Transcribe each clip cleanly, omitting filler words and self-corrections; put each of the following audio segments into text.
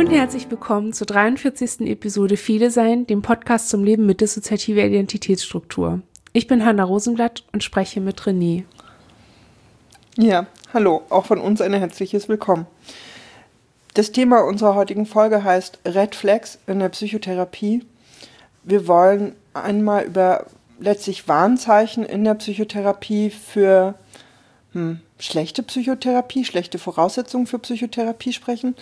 und herzlich willkommen zur 43. Episode Viele Sein, dem Podcast zum Leben mit dissoziativer Identitätsstruktur. Ich bin Hanna Rosenblatt und spreche mit René. Ja, hallo, auch von uns ein herzliches Willkommen. Das Thema unserer heutigen Folge heißt Red Flags in der Psychotherapie. Wir wollen einmal über letztlich Warnzeichen in der Psychotherapie für schlechte Psychotherapie, schlechte Voraussetzungen für Psychotherapie sprechen.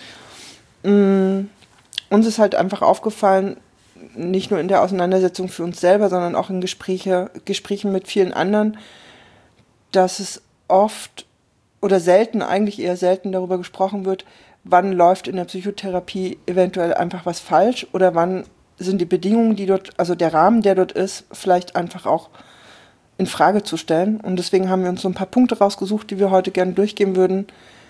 Uns ist halt einfach aufgefallen, nicht nur in der Auseinandersetzung für uns selber, sondern auch in Gesprächen mit vielen anderen, dass es oft oder selten, eigentlich eher selten darüber gesprochen wird, wann läuft in der Psychotherapie eventuell einfach was falsch oder wann sind die Bedingungen, die dort, also der Rahmen, der dort ist, vielleicht einfach auch in Frage zu stellen. Und deswegen haben wir uns so ein paar Punkte rausgesucht, die wir heute gerne durchgehen würden.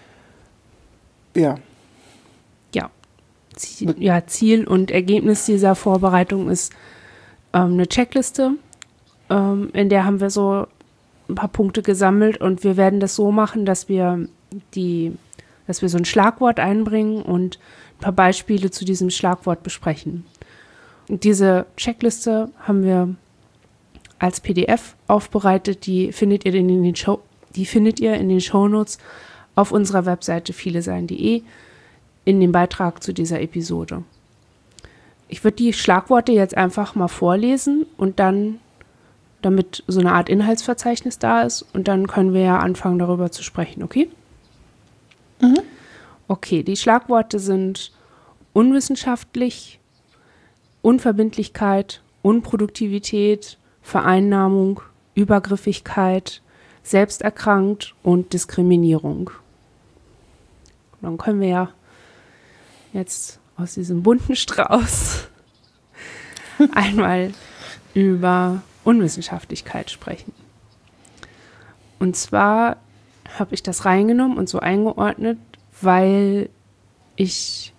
Ziel und Ergebnis dieser Vorbereitung ist eine Checkliste, in der haben wir so ein paar Punkte gesammelt und wir werden das so machen, dass wir so ein Schlagwort einbringen und ein paar Beispiele zu diesem Schlagwort besprechen. Und diese Checkliste haben wir als PDF aufbereitet, die findet ihr in den Shownotes auf unserer Webseite vielesein.de in dem Beitrag zu dieser Episode. Ich würde die Schlagworte jetzt einfach mal vorlesen und dann, damit so eine Art Inhaltsverzeichnis da ist, und dann können wir ja anfangen, darüber zu sprechen, okay? Mhm. Okay, die Schlagworte sind unwissenschaftlich, Unverbindlichkeit, Unproduktivität, Vereinnahmung, Übergriffigkeit, selbsterkrankt und Diskriminierung. Und dann können wir ja jetzt aus diesem bunten Strauß einmal über Unwissenschaftlichkeit sprechen. Und zwar habe ich das reingenommen und so eingeordnet, weil ich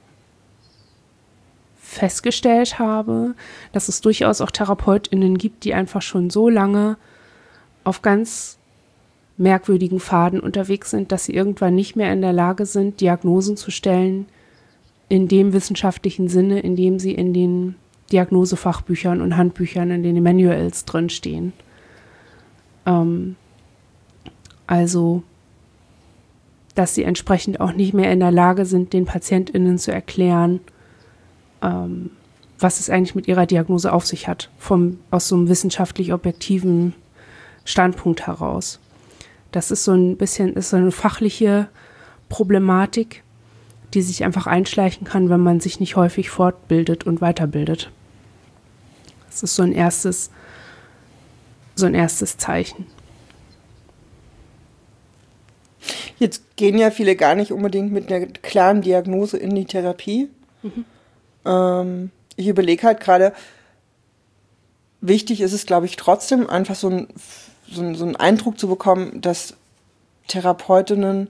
festgestellt habe, dass es durchaus auch TherapeutInnen gibt, die einfach schon so lange auf ganz merkwürdigen Pfaden unterwegs sind, dass sie irgendwann nicht mehr in der Lage sind, Diagnosen zu stellen, in dem wissenschaftlichen Sinne, in dem sie in den Diagnosefachbüchern und Handbüchern, in den Manuals drinstehen. Also, dass sie entsprechend auch nicht mehr in der Lage sind, den PatientInnen zu erklären, was es eigentlich mit ihrer Diagnose auf sich hat, aus so einem wissenschaftlich objektiven Standpunkt heraus. Das ist so eine fachliche Problematik, die sich einfach einschleichen kann, wenn man sich nicht häufig fortbildet und weiterbildet. Das ist so ein erstes Zeichen. Jetzt gehen ja viele gar nicht unbedingt mit einer klaren Diagnose in die Therapie. Ich überlege halt gerade, wichtig ist es, glaube ich, trotzdem einfach so einen Eindruck zu bekommen, dass Therapeutinnen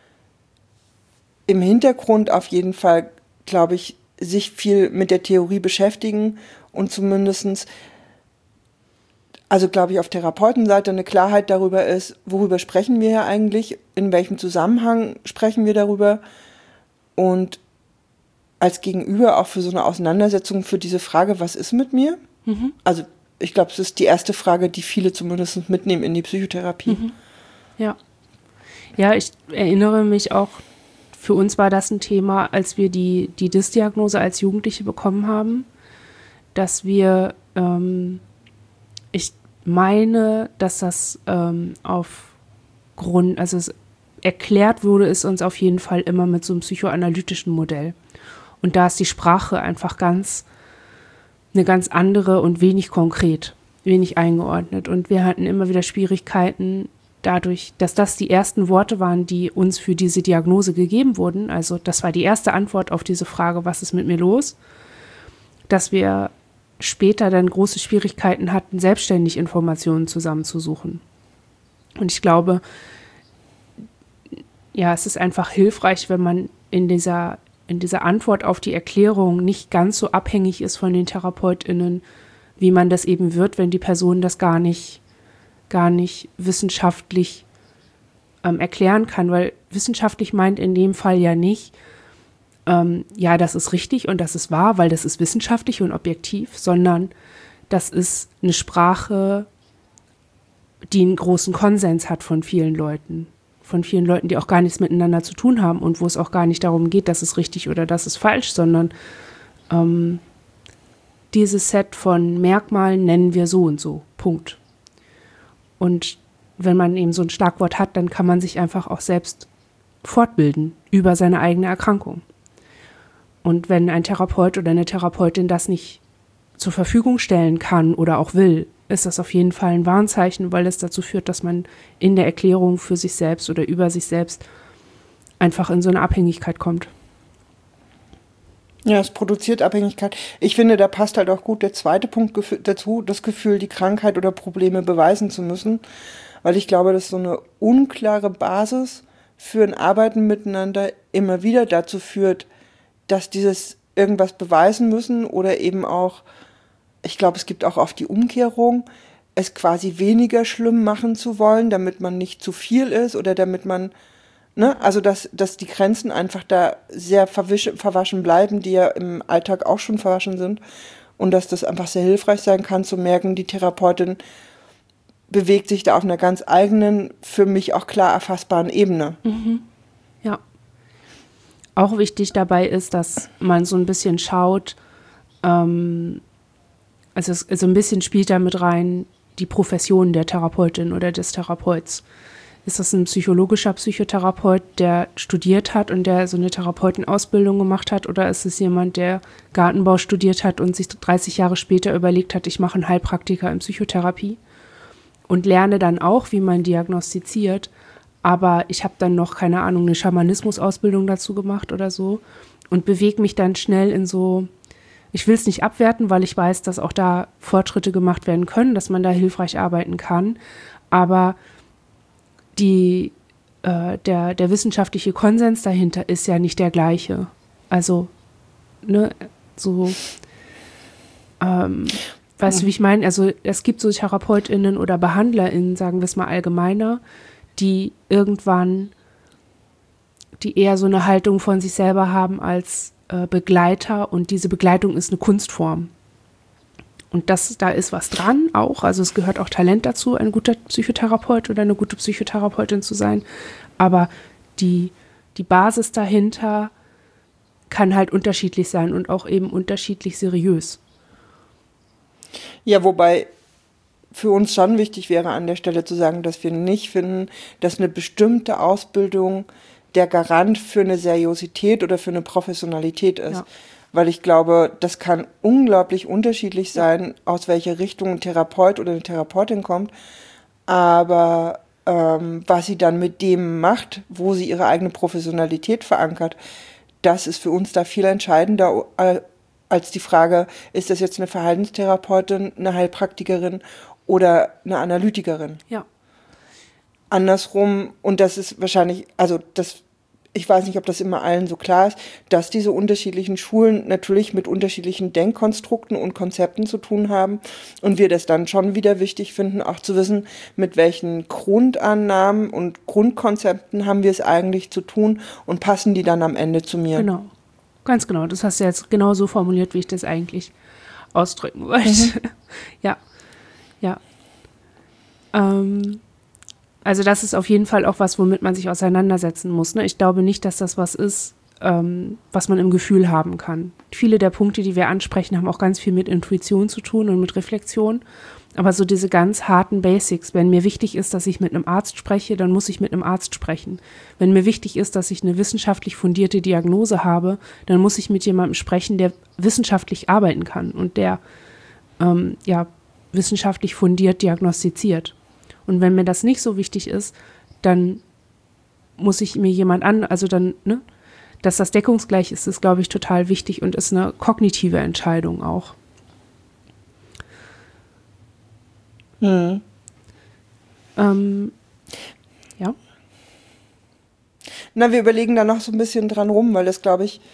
im Hintergrund auf jeden Fall, glaube ich, sich viel mit der Theorie beschäftigen und zumindestens, also glaube ich, auf Therapeutenseite eine Klarheit darüber ist, worüber sprechen wir hier eigentlich, in welchem Zusammenhang sprechen wir darüber und als Gegenüber auch für so eine Auseinandersetzung für diese Frage, was ist mit mir? Also ich glaube, es ist die erste Frage, die viele zumindest mitnehmen in die Psychotherapie. Ja, ich erinnere mich auch, für uns war das ein Thema, als wir die DIS-Diagnose als Jugendliche bekommen haben, dass wir, ich meine, dass das also es erklärt wurde, ist uns auf jeden Fall immer mit so einem psychoanalytischen Modell. Und da ist die Sprache einfach eine ganz andere und wenig konkret, wenig eingeordnet. Und wir hatten immer wieder Schwierigkeiten dadurch, dass das die ersten Worte waren, die uns für diese Diagnose gegeben wurden. Also das war die erste Antwort auf diese Frage, was ist mit mir los? Dass wir später dann große Schwierigkeiten hatten, selbstständig Informationen zusammenzusuchen. Und ich glaube, ja, es ist einfach hilfreich, wenn man in dieser Antwort auf die Erklärung nicht ganz so abhängig ist von den TherapeutInnen, wie man das eben wird, wenn die Person das gar nicht wissenschaftlich erklären kann, weil wissenschaftlich meint in dem Fall ja nicht, ja, das ist richtig und das ist wahr, weil das ist wissenschaftlich und objektiv, sondern das ist eine Sprache, die einen großen Konsens hat von vielen Leuten, die auch gar nichts miteinander zu tun haben und wo es auch gar nicht darum geht, das ist richtig oder das ist falsch, sondern dieses Set von Merkmalen nennen wir so und so, Punkt. Und wenn man eben so ein Schlagwort hat, dann kann man sich einfach auch selbst fortbilden über seine eigene Erkrankung. Und wenn ein Therapeut oder eine Therapeutin das nicht zur Verfügung stellen kann oder auch will, ist das auf jeden Fall ein Warnzeichen, weil es dazu führt, dass man in der Erklärung für sich selbst oder über sich selbst einfach in so eine Abhängigkeit kommt. Ja, es produziert Abhängigkeit. Ich finde, da passt halt auch gut der zweite Punkt dazu, das Gefühl, die Krankheit oder Probleme beweisen zu müssen, weil ich glaube, dass so eine unklare Basis für ein Arbeiten miteinander immer wieder dazu führt, dass dieses irgendwas beweisen müssen oder eben auch, ich glaube, es gibt auch oft die Umkehrung, es quasi weniger schlimm machen zu wollen, damit man nicht zu viel ist oder damit man, ne, also dass die Grenzen einfach da sehr verwaschen bleiben, die ja im Alltag auch schon verwaschen sind und dass das einfach sehr hilfreich sein kann zu merken, die Therapeutin bewegt sich da auf einer ganz eigenen, für mich auch klar erfassbaren Ebene. Mhm. Ja. Auch wichtig dabei ist, dass man so ein bisschen schaut, also so ein bisschen spielt da mit rein die Profession der Therapeutin oder des Therapeuts. Ist das ein psychologischer Psychotherapeut, der studiert hat und der so eine Therapeutenausbildung gemacht hat, oder ist es jemand, der Gartenbau studiert hat und sich 30 Jahre später überlegt hat, ich mache einen Heilpraktiker in Psychotherapie und lerne dann auch, wie man diagnostiziert, aber ich habe dann noch, keine Ahnung, eine Schamanismus-Ausbildung dazu gemacht oder so und bewege mich dann schnell in so, ich will es nicht abwerten, weil ich weiß, dass auch da Fortschritte gemacht werden können, dass man da hilfreich arbeiten kann, aber der wissenschaftliche Konsens dahinter ist ja nicht der gleiche. Also, ne, so, weißt du, wie ich meine? Also es gibt so TherapeutInnen oder BehandlerInnen, sagen wir es mal allgemeiner, die irgendwann, die eher so eine Haltung von sich selber haben als Begleiter, und diese Begleitung ist eine Kunstform. Und da ist was dran auch, also es gehört auch Talent dazu, ein guter Psychotherapeut oder eine gute Psychotherapeutin zu sein, aber die Basis dahinter kann halt unterschiedlich sein und auch eben unterschiedlich seriös. Ja, wobei für uns schon wichtig wäre an der Stelle zu sagen, dass wir nicht finden, dass eine bestimmte Ausbildung der Garant für eine Seriosität oder für eine Professionalität ist. Ja. Weil ich glaube, das kann unglaublich unterschiedlich sein, aus welcher Richtung ein Therapeut oder eine Therapeutin kommt. Aber was sie dann mit dem macht, wo sie ihre eigene Professionalität verankert, das ist für uns da viel entscheidender als die Frage, ist das jetzt eine Verhaltenstherapeutin, eine Heilpraktikerin oder eine Analytikerin? Ja. Andersrum, und das ist wahrscheinlich, also ich weiß nicht, ob das immer allen so klar ist, dass diese unterschiedlichen Schulen natürlich mit unterschiedlichen Denkkonstrukten und Konzepten zu tun haben und wir das dann schon wieder wichtig finden, auch zu wissen, mit welchen Grundannahmen und Grundkonzepten haben wir es eigentlich zu tun und passen die dann am Ende zu mir. Genau, ganz genau. Das hast du jetzt genau so formuliert, wie ich das eigentlich ausdrücken wollte. Mhm. Ja. Also das ist auf jeden Fall auch was, womit man sich auseinandersetzen muss. Ne? Ich glaube nicht, dass das was ist, was man im Gefühl haben kann. Viele der Punkte, die wir ansprechen, haben auch ganz viel mit Intuition zu tun und mit Reflexion. Aber so diese ganz harten Basics, wenn mir wichtig ist, dass ich mit einem Arzt spreche, dann muss ich mit einem Arzt sprechen. Wenn mir wichtig ist, dass ich eine wissenschaftlich fundierte Diagnose habe, dann muss ich mit jemandem sprechen, der wissenschaftlich arbeiten kann und der wissenschaftlich fundiert diagnostiziert. Und wenn mir das nicht so wichtig ist, dann muss ich mir dass das deckungsgleich ist, ist, glaube ich, total wichtig und ist eine kognitive Entscheidung auch. Ja. Na, wir überlegen da noch so ein bisschen dran rum, weil das, glaube ich,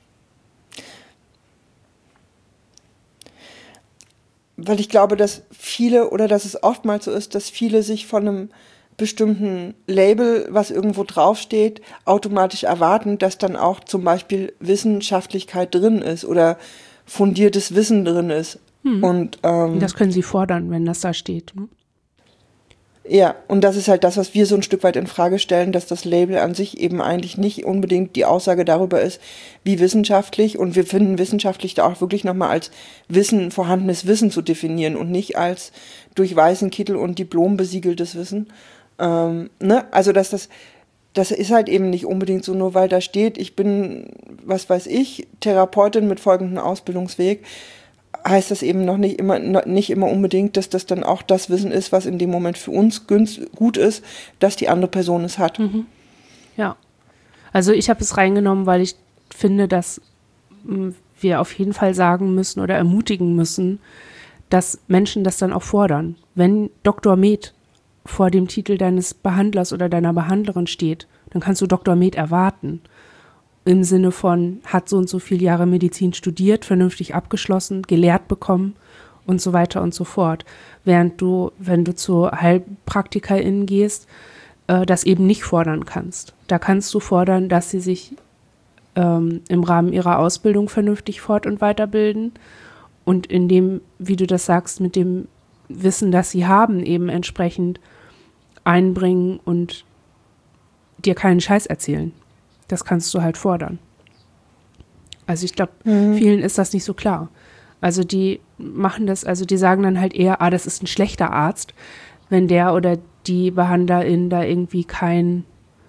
dass viele oder dass es oftmals so ist, dass viele sich von einem bestimmten Label, was irgendwo draufsteht, automatisch erwarten, dass dann auch zum Beispiel Wissenschaftlichkeit drin ist oder fundiertes Wissen drin ist. Und Das können sie fordern, wenn das da steht. Ne? ja, und das ist halt das, was wir so ein Stück weit in Frage stellen, dass das Label an sich eben eigentlich nicht unbedingt die Aussage darüber ist, wie wissenschaftlich, und wir finden wissenschaftlich da auch wirklich nochmal als Wissen, vorhandenes Wissen zu definieren und nicht als durch weißen Kittel und Diplom besiegeltes Wissen. Ne? Also das ist halt eben nicht unbedingt so, nur weil da steht, ich bin, was weiß ich, Therapeutin mit folgendem Ausbildungsweg, heißt das eben noch nicht immer unbedingt, dass das dann auch das Wissen ist, was in dem Moment für uns gut ist, dass die andere Person es hat. Ja, also ich habe es reingenommen, weil ich finde, dass wir auf jeden Fall sagen müssen oder ermutigen müssen, dass Menschen das dann auch fordern. Wenn Dr. Med vor dem Titel deines Behandlers oder deiner Behandlerin steht, dann kannst du Dr. Med erwarten. Im Sinne von, hat so und so viele Jahre Medizin studiert, vernünftig abgeschlossen, gelehrt bekommen und so weiter und so fort. Während du, wenn du zu HeilpraktikerInnen gehst, das eben nicht fordern kannst. Da kannst du fordern, dass sie sich im Rahmen ihrer Ausbildung vernünftig fort- und weiterbilden und in dem, wie du das sagst, mit dem Wissen, das sie haben, eben entsprechend einbringen und dir keinen Scheiß erzählen. Das kannst du halt fordern. Also ich glaube, vielen ist das nicht so klar. Also die machen das, also die sagen dann halt eher, das ist ein schlechter Arzt, wenn der oder die Behandlerin da irgendwie keine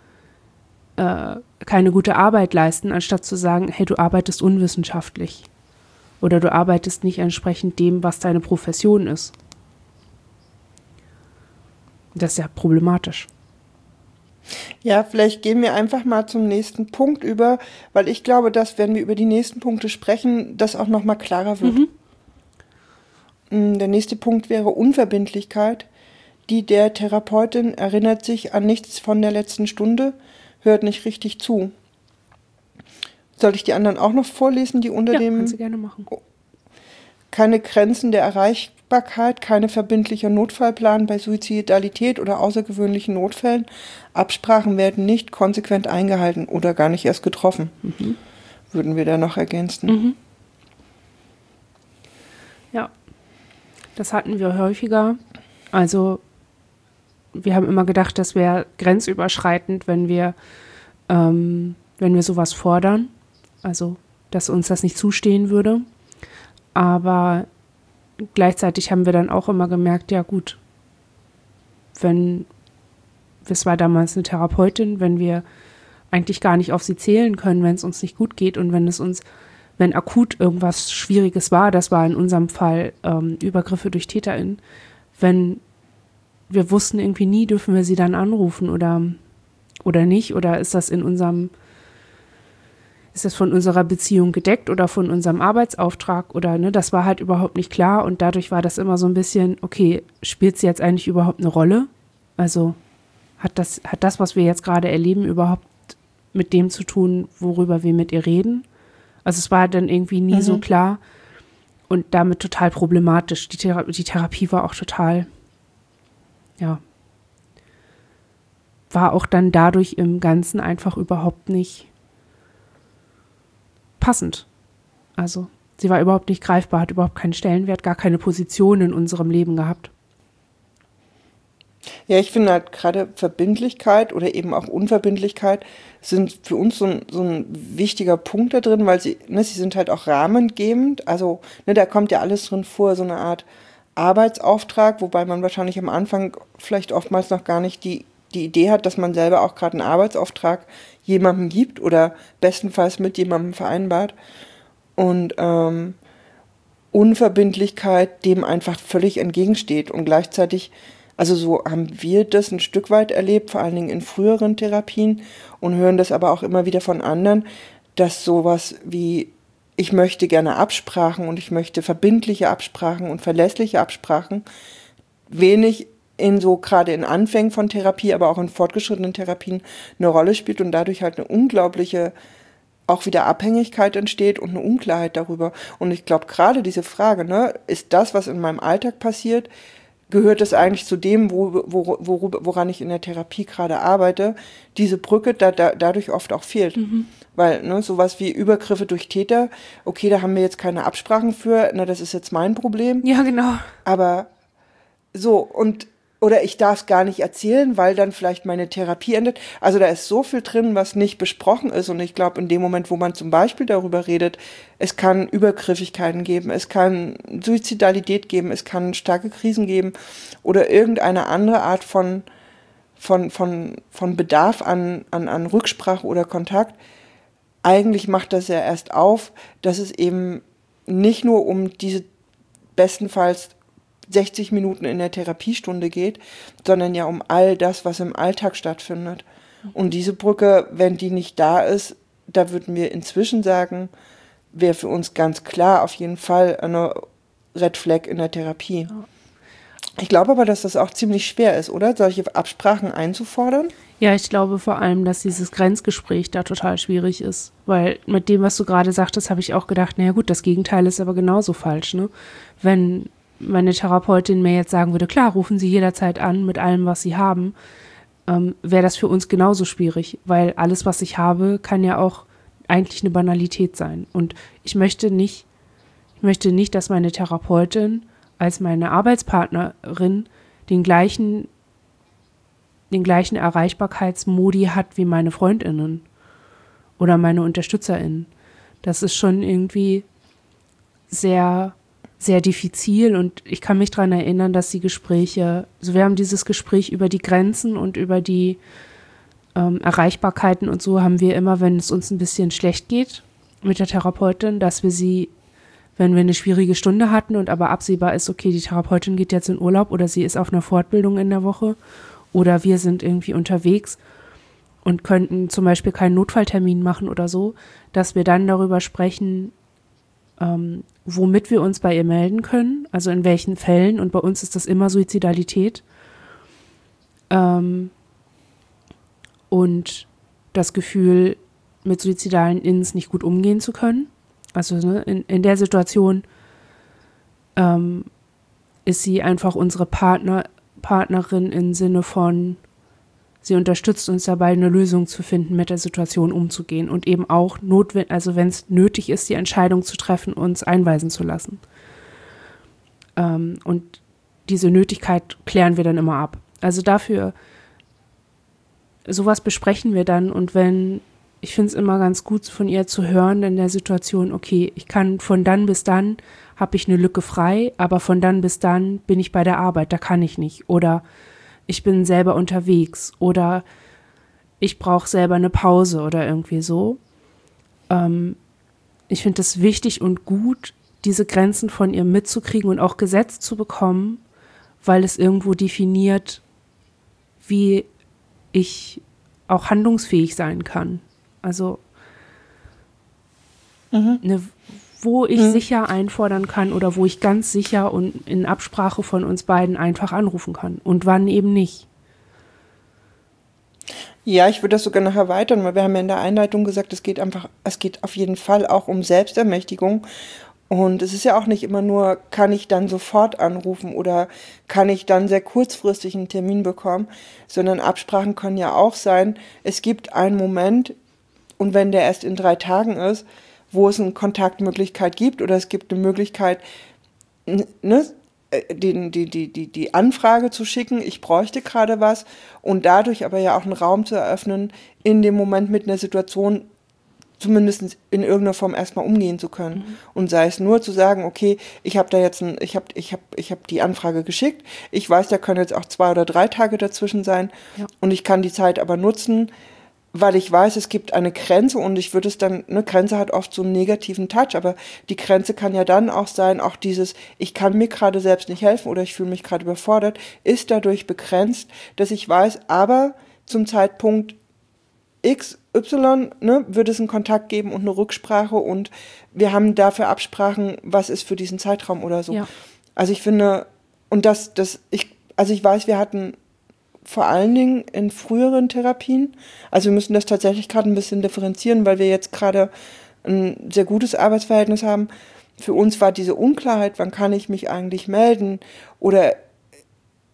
gute Arbeit leisten, anstatt zu sagen, hey, du arbeitest unwissenschaftlich. Oder du arbeitest nicht entsprechend dem, was deine Profession ist. Das ist ja problematisch. Ja, vielleicht gehen wir einfach mal zum nächsten Punkt über, weil ich glaube, dass, wenn wir über die nächsten Punkte sprechen, das auch nochmal klarer wird. Der nächste Punkt wäre Unverbindlichkeit. Die der Therapeutin erinnert sich an nichts von der letzten Stunde, hört nicht richtig zu. Soll ich die anderen auch noch vorlesen, die unter dem... kannst du gerne machen. Keine Grenzen der Erreichbarkeit, keine verbindlicher Notfallplan bei Suizidalität oder außergewöhnlichen Notfällen. Absprachen werden nicht konsequent eingehalten oder gar nicht erst getroffen. Würden wir da noch ergänzen. Ja, das hatten wir häufiger. Also wir haben immer gedacht, das wäre grenzüberschreitend, wenn wir sowas fordern. Also, dass uns das nicht zustehen würde. Aber gleichzeitig haben wir dann auch immer gemerkt, ja gut, das war damals eine Therapeutin, wenn wir eigentlich gar nicht auf sie zählen können, wenn es uns nicht gut geht und wenn akut irgendwas Schwieriges war, das war in unserem Fall Übergriffe durch TäterInnen, wenn wir wussten irgendwie nie, dürfen wir sie dann anrufen oder nicht, oder ist das von unserer Beziehung gedeckt oder von unserem Arbeitsauftrag oder, ne, das war halt überhaupt nicht klar und dadurch war das immer so ein bisschen, okay, spielt sie jetzt eigentlich überhaupt eine Rolle? Also hat das, was wir jetzt gerade erleben, überhaupt mit dem zu tun, worüber wir mit ihr reden? Also es war dann irgendwie nie so klar und damit total problematisch. Die Therapie war auch total, war auch dann dadurch im Ganzen einfach überhaupt nicht passend. Also sie war überhaupt nicht greifbar, hat überhaupt keinen Stellenwert, gar keine Position in unserem Leben gehabt. Ja, ich finde halt gerade Verbindlichkeit oder eben auch Unverbindlichkeit sind für uns so ein wichtiger Punkt da drin, weil sie sind halt auch rahmengebend. Also da kommt ja alles drin vor, so eine Art Arbeitsauftrag, wobei man wahrscheinlich am Anfang vielleicht oftmals noch gar nicht die Idee hat, dass man selber auch gerade einen Arbeitsauftrag jemandem gibt oder bestenfalls mit jemandem vereinbart. Und Unverbindlichkeit dem einfach völlig entgegensteht. Und gleichzeitig, also so haben wir das ein Stück weit erlebt, vor allen Dingen in früheren Therapien und hören das aber auch immer wieder von anderen, dass sowas wie ich möchte gerne Absprachen und ich möchte verbindliche Absprachen und verlässliche Absprachen wenig gerade in Anfängen von Therapie, aber auch in fortgeschrittenen Therapien eine Rolle spielt und dadurch halt eine unglaubliche auch wieder Abhängigkeit entsteht und eine Unklarheit darüber. Und ich glaube, gerade diese Frage, ist das, was in meinem Alltag passiert, gehört es eigentlich zu dem, woran ich in der Therapie gerade arbeite, diese Brücke dadurch oft auch fehlt. Weil sowas wie Übergriffe durch Täter, okay, da haben wir jetzt keine Absprachen für, das ist jetzt mein Problem. Ja, genau. Aber so, oder ich darf es gar nicht erzählen, weil dann vielleicht meine Therapie endet. Also da ist so viel drin, was nicht besprochen ist. Und ich glaube, in dem Moment, wo man zum Beispiel darüber redet, es kann Übergriffigkeiten geben, es kann Suizidalität geben, es kann starke Krisen geben oder irgendeine andere Art von Bedarf an Rücksprache oder Kontakt. Eigentlich macht das ja erst auf, dass es eben nicht nur um diese bestenfalls 60 Minuten in der Therapiestunde geht, sondern ja um all das, was im Alltag stattfindet. Und diese Brücke, wenn die nicht da ist, da würden wir inzwischen sagen, wäre für uns ganz klar auf jeden Fall eine Red Flag in der Therapie. Ich glaube aber, dass das auch ziemlich schwer ist, oder? Solche Absprachen einzufordern? Ja, ich glaube vor allem, dass dieses Grenzgespräch da total schwierig ist. Weil mit dem, was du gerade sagtest, habe ich auch gedacht, naja gut, das Gegenteil ist aber genauso falsch, ne? Wenn meine Therapeutin mir jetzt sagen würde, klar, rufen Sie jederzeit an mit allem, was Sie haben, wäre das für uns genauso schwierig, weil alles, was ich habe, kann ja auch eigentlich eine Banalität sein. Und ich möchte nicht, dass meine Therapeutin als meine Arbeitspartnerin den gleichen Erreichbarkeitsmodi hat wie meine FreundInnen oder meine UnterstützerInnen. Das ist schon irgendwie sehr, sehr diffizil und ich kann mich daran erinnern, dass die Gespräche, also wir haben dieses Gespräch über die Grenzen und über die Erreichbarkeiten und so haben wir immer, wenn es uns ein bisschen schlecht geht mit der Therapeutin, dass wir sie, wenn wir eine schwierige Stunde hatten und aber absehbar ist, okay, die Therapeutin geht jetzt in Urlaub oder sie ist auf einer Fortbildung in der Woche oder wir sind irgendwie unterwegs und könnten zum Beispiel keinen Notfalltermin machen oder so, dass wir dann darüber sprechen, womit wir uns bei ihr melden können, also in welchen Fällen. Und bei uns ist das immer Suizidalität. Und das Gefühl, mit suizidalen Innens nicht gut umgehen zu können. Also in der Situation ist sie einfach unsere Partnerin im Sinne von, sie unterstützt uns dabei, eine Lösung zu finden, mit der Situation umzugehen und eben auch, wenn es nötig ist, die Entscheidung zu treffen, uns einweisen zu lassen. Und diese Nötigkeit klären wir dann immer ab. Also dafür, sowas besprechen wir dann und ich finde es immer ganz gut von ihr zu hören in der Situation, okay, ich kann von dann bis dann, habe ich eine Lücke frei, aber von dann bis dann bin ich bei der Arbeit, da kann ich nicht. Oder ich bin selber unterwegs oder ich brauche selber eine Pause oder irgendwie so. Ich finde es wichtig und gut, diese Grenzen von ihr mitzukriegen und auch gesetzt zu bekommen, weil es irgendwo definiert, wie ich auch handlungsfähig sein kann. Also wo ich sicher einfordern kann oder wo ich ganz sicher und in Absprache von uns beiden einfach anrufen kann und wann eben nicht. Ja, ich würde das sogar noch erweitern, weil wir haben ja in der Einleitung gesagt, es geht auf jeden Fall auch um Selbstermächtigung. Und es ist ja auch nicht immer nur, kann ich dann sofort anrufen oder kann ich dann sehr kurzfristig einen Termin bekommen, sondern Absprachen können ja auch sein, es gibt einen Moment, und wenn der erst in 3 Tagen ist, wo es eine Kontaktmöglichkeit gibt oder es gibt eine Möglichkeit, die Anfrage zu schicken, ich bräuchte gerade was und dadurch aber ja auch einen Raum zu eröffnen, in dem Moment mit einer Situation zumindest in irgendeiner Form erstmal umgehen zu können. Und sei es nur zu sagen, okay, ich habe die Anfrage geschickt, ich weiß, da können jetzt auch 2 oder 3 Tage dazwischen sein und ich kann die Zeit aber nutzen, weil ich weiß, es gibt eine Grenze und ich würde es dann, eine Grenze hat oft so einen negativen Touch, aber die Grenze kann ja dann auch sein, auch dieses, ich kann mir gerade selbst nicht helfen oder ich fühle mich gerade überfordert, ist dadurch begrenzt, dass ich weiß, aber zum Zeitpunkt X, Y, wird es einen Kontakt geben und eine Rücksprache und wir haben dafür Absprachen, was ist für diesen Zeitraum oder so. Ja. Also ich finde, und ich weiß, wir hatten vor allen Dingen in früheren Therapien, also wir müssen das tatsächlich gerade ein bisschen differenzieren, weil wir jetzt gerade ein sehr gutes Arbeitsverhältnis haben. Für uns war diese Unklarheit, wann kann ich mich eigentlich melden oder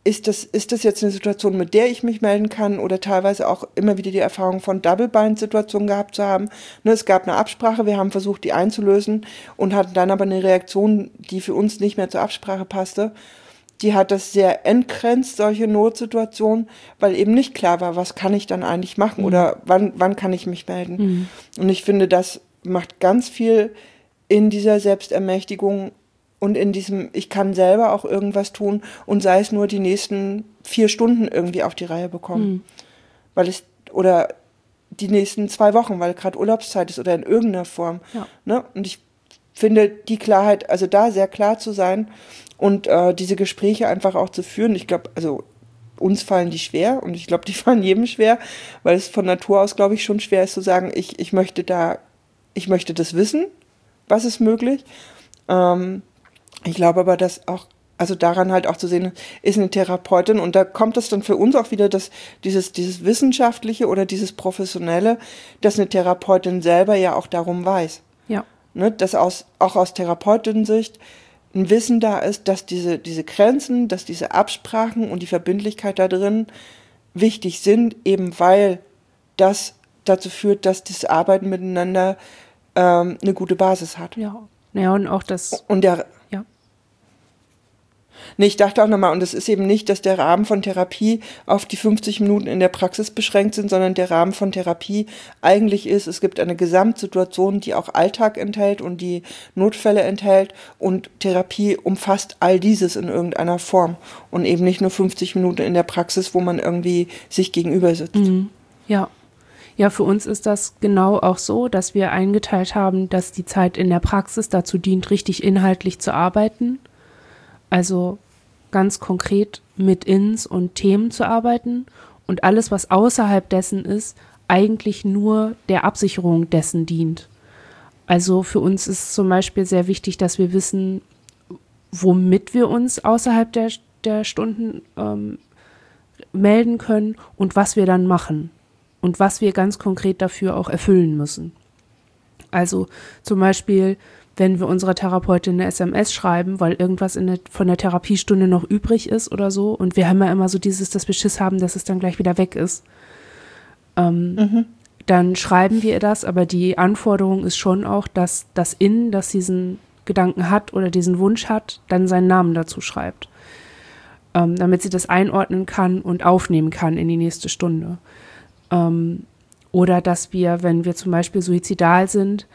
ist das jetzt eine Situation, mit der ich mich melden kann, oder teilweise auch immer wieder die Erfahrung von Double-Bind-Situationen gehabt zu haben. Ne, es gab eine Absprache, wir haben versucht, die einzulösen und hatten dann aber eine Reaktion, die für uns nicht mehr zur Absprache passte. Die hat das sehr entgrenzt, solche Notsituationen, weil eben nicht klar war, was kann ich dann eigentlich machen oder wann kann ich mich melden. Und ich finde, das macht ganz viel in dieser Selbstermächtigung und in diesem, ich kann selber auch irgendwas tun und sei es nur die nächsten 4 Stunden irgendwie auf die Reihe bekommen. Oder die nächsten 2 Wochen, weil gerade Urlaubszeit ist oder in irgendeiner Form. Ja. Ne? Und ich finde die Klarheit, also da sehr klar zu sein und diese Gespräche einfach auch zu führen. Ich glaube, also uns fallen die schwer und ich glaube, die fallen jedem schwer, weil es von Natur aus, glaube ich, schon schwer ist zu sagen, ich möchte das wissen, was ist möglich. Ich glaube aber, dass auch, also daran halt auch zu sehen, ist eine Therapeutin und da kommt es dann für uns auch wieder, dass dieses Wissenschaftliche oder dieses Professionelle, dass eine Therapeutin selber ja auch darum weiß. Ja. Ne, dass auch aus Therapeutin-Sicht ein Wissen da ist, dass diese Grenzen, dass diese Absprachen und die Verbindlichkeit da drin wichtig sind, eben weil das dazu führt, dass das Arbeiten miteinander eine gute Basis hat. Ja. Ja, und auch das. Und ich dachte auch nochmal, und es ist eben nicht, dass der Rahmen von Therapie auf die 50 Minuten in der Praxis beschränkt sind, sondern der Rahmen von Therapie eigentlich ist, es gibt eine Gesamtsituation, die auch Alltag enthält und die Notfälle enthält und Therapie umfasst all dieses in irgendeiner Form und eben nicht nur 50 Minuten in der Praxis, wo man irgendwie sich gegenüber sitzt. Ja. Ja, für uns ist das genau auch so, dass wir eingeteilt haben, dass die Zeit in der Praxis dazu dient, richtig inhaltlich zu arbeiten. Also ganz konkret mit Ins und Themen zu arbeiten und alles, was außerhalb dessen ist, eigentlich nur der Absicherung dessen dient. Also für uns ist zum Beispiel sehr wichtig, dass wir wissen, womit wir uns außerhalb der Stunden melden können und was wir dann machen und was wir ganz konkret dafür auch erfüllen müssen. Also zum Beispiel, wenn wir unserer Therapeutin eine SMS schreiben, weil irgendwas von der Therapiestunde noch übrig ist oder so. Und wir haben ja immer so dass wir Schiss haben, dass es dann gleich wieder weg ist. Dann schreiben wir ihr das, aber die Anforderung ist schon auch, dass das Innen, das diesen Gedanken hat oder diesen Wunsch hat, dann seinen Namen dazu schreibt. Damit sie das einordnen kann und aufnehmen kann in die nächste Stunde. Oder dass wir, wenn wir zum Beispiel suizidal sind,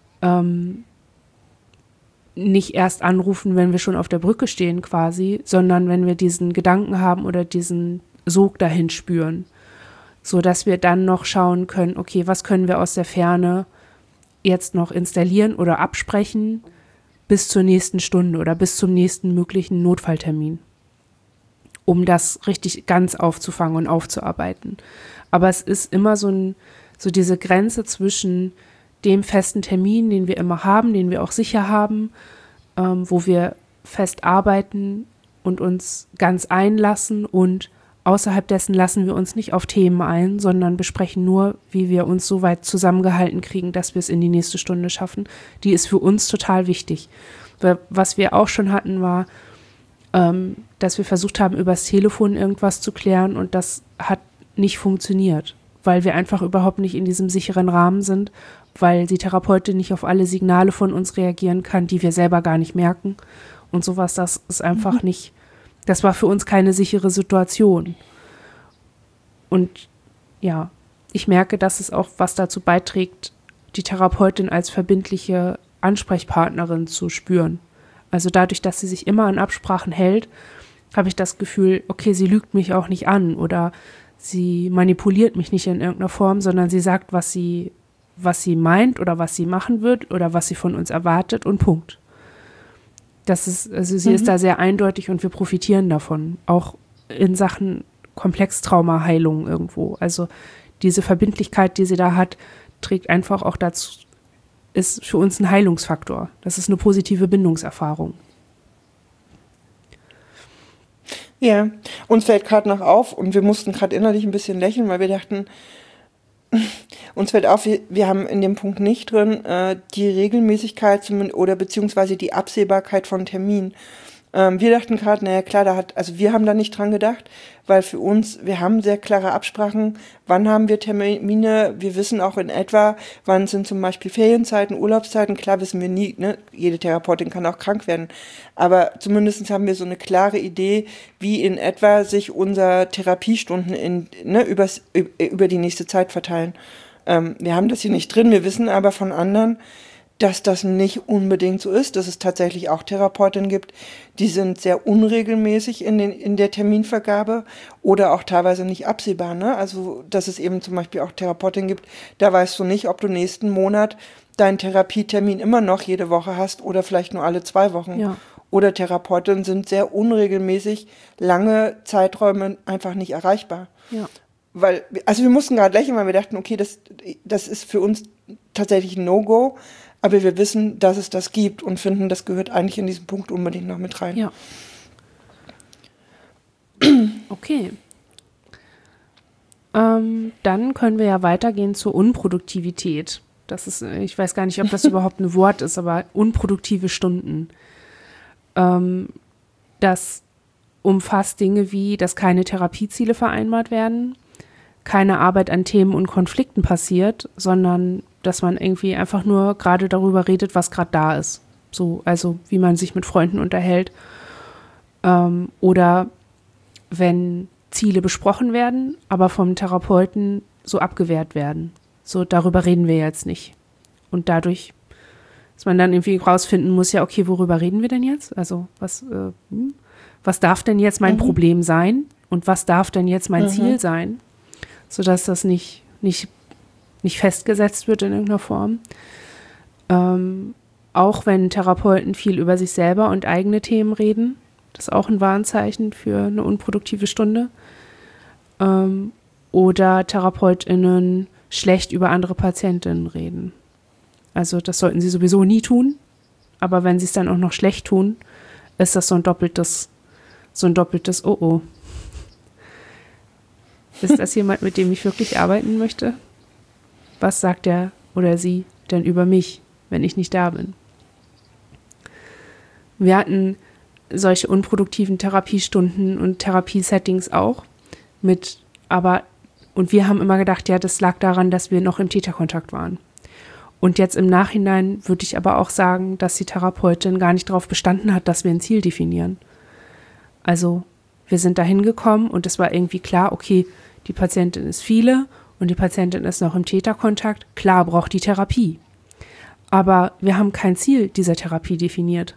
nicht erst anrufen, wenn wir schon auf der Brücke stehen quasi, sondern wenn wir diesen Gedanken haben oder diesen Sog dahin spüren, so dass wir dann noch schauen können, okay, was können wir aus der Ferne jetzt noch installieren oder absprechen bis zur nächsten Stunde oder bis zum nächsten möglichen Notfalltermin, um das richtig ganz aufzufangen und aufzuarbeiten. Aber es ist immer so diese Grenze zwischen dem festen Termin, den wir immer haben, den wir auch sicher haben, wo wir fest arbeiten und uns ganz einlassen und außerhalb dessen lassen wir uns nicht auf Themen ein, sondern besprechen nur, wie wir uns so weit zusammengehalten kriegen, dass wir es in die nächste Stunde schaffen. Die ist für uns total wichtig. Weil was wir auch schon hatten, war, dass wir versucht haben, übers Telefon irgendwas zu klären und das hat nicht funktioniert, weil wir einfach überhaupt nicht in diesem sicheren Rahmen sind, weil die Therapeutin nicht auf alle Signale von uns reagieren kann, die wir selber gar nicht merken und sowas, das ist einfach nicht, das war für uns keine sichere Situation. Und ja, ich merke, dass es auch was dazu beiträgt, die Therapeutin als verbindliche Ansprechpartnerin zu spüren. Also dadurch, dass sie sich immer an Absprachen hält, habe ich das Gefühl, okay, sie lügt mich auch nicht an oder sie manipuliert mich nicht in irgendeiner Form, sondern sie sagt, was sie meint oder was sie machen wird oder was sie von uns erwartet und Punkt. Sie ist da sehr eindeutig und wir profitieren davon, auch in Sachen Komplextraumaheilung irgendwo. Also diese Verbindlichkeit, die sie da hat, trägt einfach auch dazu, ist für uns ein Heilungsfaktor. Das ist eine positive Bindungserfahrung. Ja, uns fällt gerade noch auf und wir mussten gerade innerlich ein bisschen lächeln, weil wir dachten, uns fällt auf, wir haben in dem Punkt nicht drin die Regelmäßigkeit oder beziehungsweise die Absehbarkeit von Terminen. Wir dachten gerade, naja klar, also wir haben da nicht dran gedacht, weil für uns, wir haben sehr klare Absprachen, wann haben wir Termine, wir wissen auch in etwa, wann sind zum Beispiel Ferienzeiten, Urlaubszeiten, klar wissen wir nie, ne? Jede Therapeutin kann auch krank werden, aber zumindest haben wir so eine klare Idee, wie in etwa sich unsere Therapiestunden über die nächste Zeit verteilen. Wir haben das hier nicht drin, wir wissen aber von anderen, dass das nicht unbedingt so ist, dass es tatsächlich auch Therapeutinnen gibt, die sind sehr unregelmäßig in der Terminvergabe oder auch teilweise nicht absehbar. Ne? Also, dass es eben zum Beispiel auch Therapeutinnen gibt, da weißt du nicht, ob du nächsten Monat deinen Therapietermin immer noch jede Woche hast oder vielleicht nur alle 2 Wochen. Ja. Oder Therapeutinnen sind sehr unregelmäßig, lange Zeiträume einfach nicht erreichbar. Ja. Also wir mussten gerade lächeln, weil wir dachten, okay, das ist für uns tatsächlich ein No-Go. Aber wir wissen, dass es das gibt und finden, das gehört eigentlich in diesen Punkt unbedingt noch mit rein. Ja. Okay. Dann können wir ja weitergehen zur Unproduktivität. Das ist, ich weiß gar nicht, ob das überhaupt ein Wort ist, aber unproduktive Stunden. Das umfasst Dinge wie, dass keine Therapieziele vereinbart werden, keine Arbeit an Themen und Konflikten passiert, sondern dass man irgendwie einfach nur gerade darüber redet, was gerade da ist. So, also wie man sich mit Freunden unterhält. Oder wenn Ziele besprochen werden, aber vom Therapeuten so abgewehrt werden. So, darüber reden wir jetzt nicht. Und dadurch, dass man dann irgendwie rausfinden muss, ja, okay, worüber reden wir denn jetzt? Also, was darf denn jetzt mein Problem sein? Und was darf denn jetzt mein Ziel sein? Sodass das nicht festgesetzt wird in irgendeiner Form. Auch wenn Therapeuten viel über sich selber und eigene Themen reden, das ist auch ein Warnzeichen für eine unproduktive Stunde. Oder TherapeutInnen schlecht über andere Patientinnen reden. Also das sollten sie sowieso nie tun, aber wenn sie es dann auch noch schlecht tun, ist das so ein doppeltes Oh-Oh. Ist das jemand, mit dem ich wirklich arbeiten möchte? Was sagt er oder sie denn über mich, wenn ich nicht da bin? Wir hatten solche unproduktiven Therapiestunden und Therapiesettings auch und wir haben immer gedacht, ja, das lag daran, dass wir noch im Täterkontakt waren. Und jetzt im Nachhinein würde ich aber auch sagen, dass die Therapeutin gar nicht darauf bestanden hat, dass wir ein Ziel definieren. Also wir sind da hingekommen und es war irgendwie klar, okay, die Patientin ist viele und die Patientin ist noch im Täterkontakt. Klar braucht die Therapie. Aber wir haben kein Ziel dieser Therapie definiert.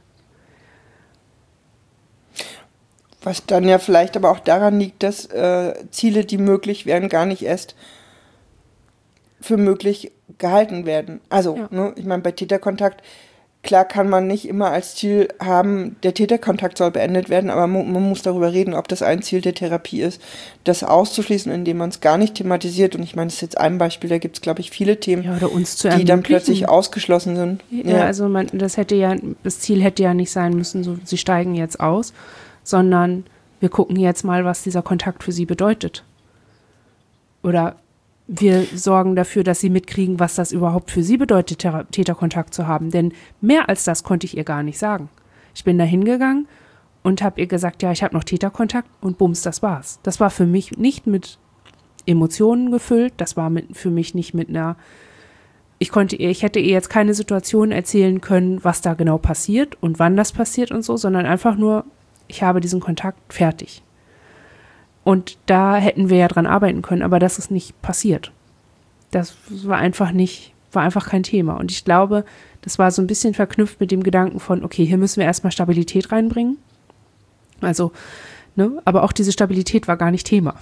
Was dann ja vielleicht aber auch daran liegt, dass Ziele, die möglich wären, gar nicht erst für möglich gehalten werden. Also, ja. Ne, ich meine, bei Täterkontakt, klar kann man nicht immer als Ziel haben, der Täterkontakt soll beendet werden, aber man muss darüber reden, ob das ein Ziel der Therapie ist, das auszuschließen, indem man es gar nicht thematisiert. Und ich meine, das ist jetzt ein Beispiel, da gibt es, glaube ich, viele Themen, ja, oder uns zu die dann plötzlich ausgeschlossen sind. Ja, also das Ziel hätte ja nicht sein müssen, so, sie steigen jetzt aus, sondern wir gucken jetzt mal, was dieser Kontakt für sie bedeutet. Oder wir sorgen dafür, dass sie mitkriegen, was das überhaupt für sie bedeutet, Täterkontakt zu haben. Denn mehr als das konnte ich ihr gar nicht sagen. Ich bin da hingegangen und habe ihr gesagt, ja, ich habe noch Täterkontakt und bums, das war's. Das war für mich nicht mit Emotionen gefüllt, das war für mich nicht mit einer, ich hätte ihr jetzt keine Situation erzählen können, was da genau passiert und wann das passiert und so, sondern einfach nur, ich habe diesen Kontakt, fertig. Und da hätten wir ja dran arbeiten können, aber das ist nicht passiert. Das war einfach kein Thema. Und ich glaube, das war so ein bisschen verknüpft mit dem Gedanken von, okay, hier müssen wir erstmal Stabilität reinbringen. Also, ne, aber auch diese Stabilität war gar nicht Thema.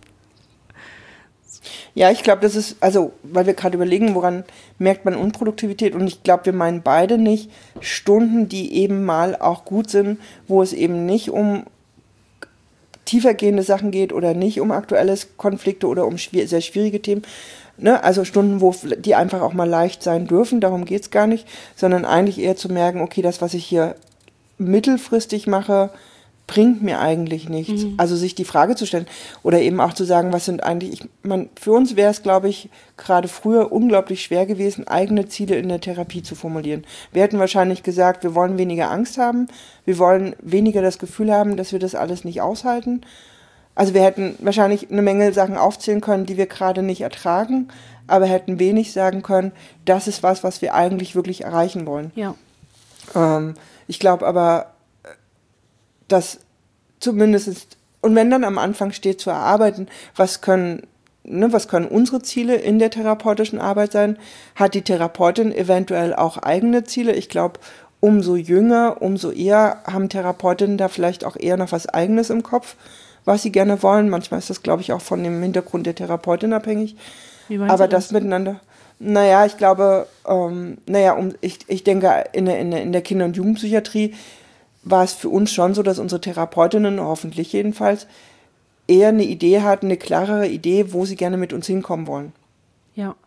Ja, ich glaube, das ist, also, weil wir gerade überlegen, woran merkt man Unproduktivität, und ich glaube, wir meinen beide nicht Stunden, die eben mal auch gut sind, wo es eben nicht um tiefergehende Sachen geht oder nicht um aktuelle Konflikte oder um sehr schwierige Themen. Ne? Also Stunden, die einfach auch mal leicht sein dürfen, darum geht es gar nicht, sondern eigentlich eher zu merken, okay, das, was ich hier mittelfristig mache, bringt mir eigentlich nichts. Also sich die Frage zu stellen oder eben auch zu sagen, was sind eigentlich, für uns wäre es, glaube ich, gerade früher unglaublich schwer gewesen, eigene Ziele in der Therapie zu formulieren. Wir hätten wahrscheinlich gesagt, wir wollen weniger Angst haben, wir wollen weniger das Gefühl haben, dass wir das alles nicht aushalten. Also wir hätten wahrscheinlich eine Menge Sachen aufzählen können, die wir gerade nicht ertragen, aber hätten wenig sagen können, das ist was wir eigentlich wirklich erreichen wollen. Ja. Ich glaube aber, dass zumindest, und wenn dann am Anfang steht zu erarbeiten, was können unsere Ziele in der therapeutischen Arbeit sein, hat die Therapeutin eventuell auch eigene Ziele. Ich glaube, umso jünger, umso eher haben Therapeutinnen da vielleicht auch eher noch was Eigenes im Kopf, was sie gerne wollen. Manchmal ist das, glaube ich, auch von dem Hintergrund der Therapeutin abhängig. Wie meinst Aber du das? das miteinander, naja, ich glaube, ich denke, in der Kinder- und Jugendpsychiatrie war es für uns schon so, dass unsere Therapeutinnen, hoffentlich jedenfalls, eher eine Idee hatten, eine klarere Idee, wo sie gerne mit uns hinkommen wollen. Ja.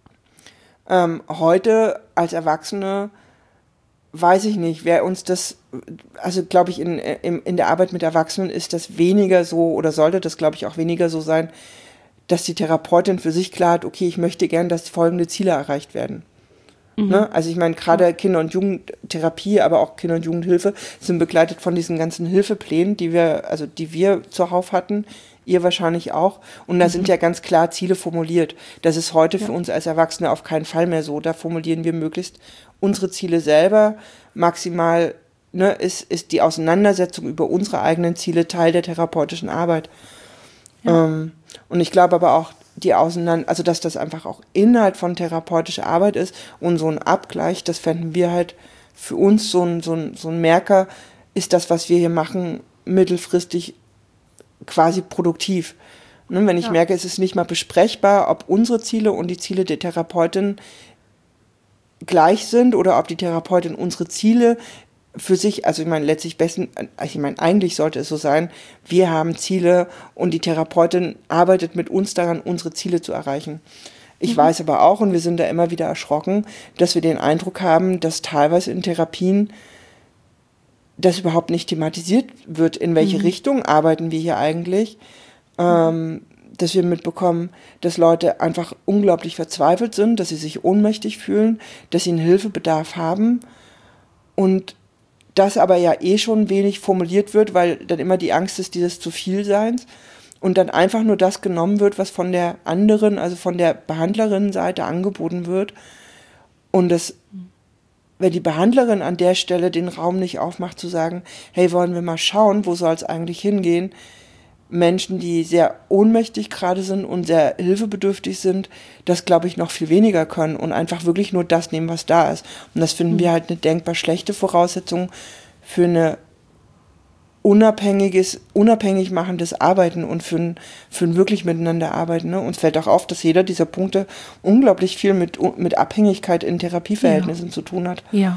Heute als Erwachsene weiß ich nicht, wer uns das, also glaube ich, in der Arbeit mit Erwachsenen ist das weniger so oder sollte das, glaube ich, auch weniger so sein, dass die Therapeutin für sich klar hat, okay, ich möchte gern, dass folgende Ziele erreicht werden. Ne? Also ich meine, gerade Kinder- und Jugendtherapie, aber auch Kinder- und Jugendhilfe sind begleitet von diesen ganzen Hilfeplänen, die wir zuhauf hatten, ihr wahrscheinlich auch. Und da sind ja ganz klar Ziele formuliert. Das ist heute für uns als Erwachsene auf keinen Fall mehr so. Da formulieren wir möglichst unsere Ziele selber. Maximal ist die Auseinandersetzung über unsere eigenen Ziele Teil der therapeutischen Arbeit. Ja. Und ich glaube aber auch, also dass das einfach auch Inhalt von therapeutischer Arbeit ist und so ein Abgleich, das fänden wir halt für uns so ein Merker, ist das, was wir hier machen, mittelfristig quasi produktiv. Ne, wenn ich merke, es ist nicht mal besprechbar, ob unsere Ziele und die Ziele der Therapeutin gleich sind oder ob die Therapeutin unsere Ziele für sich, also ich meine eigentlich sollte es so sein, wir haben Ziele und die Therapeutin arbeitet mit uns daran, unsere Ziele zu erreichen. Ich weiß aber auch, und wir sind da immer wieder erschrocken, dass wir den Eindruck haben, dass teilweise in Therapien das überhaupt nicht thematisiert wird, in welche Richtung arbeiten wir hier eigentlich, dass wir mitbekommen, dass Leute einfach unglaublich verzweifelt sind, dass sie sich ohnmächtig fühlen, dass sie einen Hilfebedarf haben und das aber ja schon wenig formuliert wird, weil dann immer die Angst ist dieses Zu-viel-Seins und dann einfach nur das genommen wird, was von der anderen, also von der Behandlerinnenseite angeboten wird und wenn die Behandlerin an der Stelle den Raum nicht aufmacht, zu sagen, hey, wollen wir mal schauen, wo soll es eigentlich hingehen? Menschen, die sehr ohnmächtig gerade sind und sehr hilfebedürftig sind, das, glaube ich, noch viel weniger können und einfach wirklich nur das nehmen, was da ist. Und das finden wir halt eine denkbar schlechte Voraussetzung für eine unabhängig machendes Arbeiten und für ein wirklich miteinander arbeiten. Ne? Uns fällt auch auf, dass jeder dieser Punkte unglaublich viel mit Abhängigkeit in Therapieverhältnissen zu tun hat. Ja.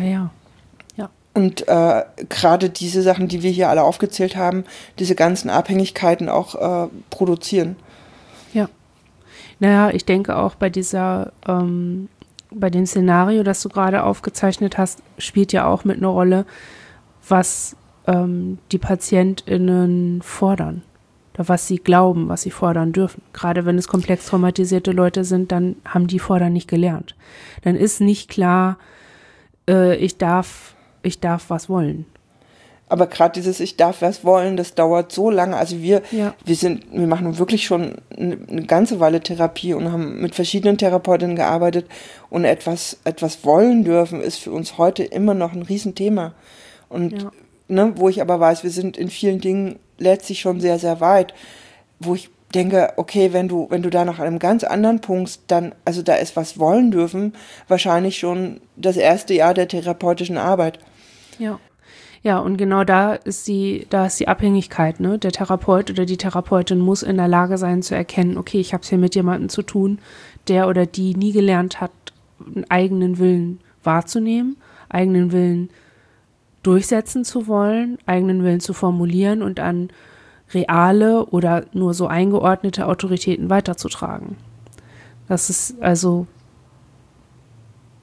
Und gerade diese Sachen, die wir hier alle aufgezählt haben, diese ganzen Abhängigkeiten auch produzieren. Ja. Naja, ich denke auch bei bei dem Szenario, das du gerade aufgezeichnet hast, spielt ja auch mit eine Rolle, was die PatientInnen fordern. Oder was sie glauben, was sie fordern dürfen. Gerade wenn es komplex traumatisierte Leute sind, dann haben die fordern nicht gelernt. Dann ist nicht klar, ich darf was wollen. Aber gerade dieses Ich darf was wollen, das dauert so lange. Also wir machen wirklich schon eine ganze Weile Therapie und haben mit verschiedenen Therapeutinnen gearbeitet und etwas wollen dürfen, ist für uns heute immer noch ein Riesenthema. Und wo ich aber weiß, wir sind in vielen Dingen letztlich schon sehr, sehr weit, wo ich denke, okay, wenn du da noch an einem ganz anderen Punkt dann, also da ist was wollen dürfen, wahrscheinlich schon das erste Jahr der therapeutischen Arbeit. Ja, und genau da ist die Abhängigkeit, ne? Der Therapeut oder die Therapeutin muss in der Lage sein zu erkennen, okay, ich habe es hier mit jemandem zu tun, der oder die nie gelernt hat, einen eigenen Willen wahrzunehmen, eigenen Willen durchsetzen zu wollen, eigenen Willen zu formulieren und an reale oder nur so eingeordnete Autoritäten weiterzutragen. Das ist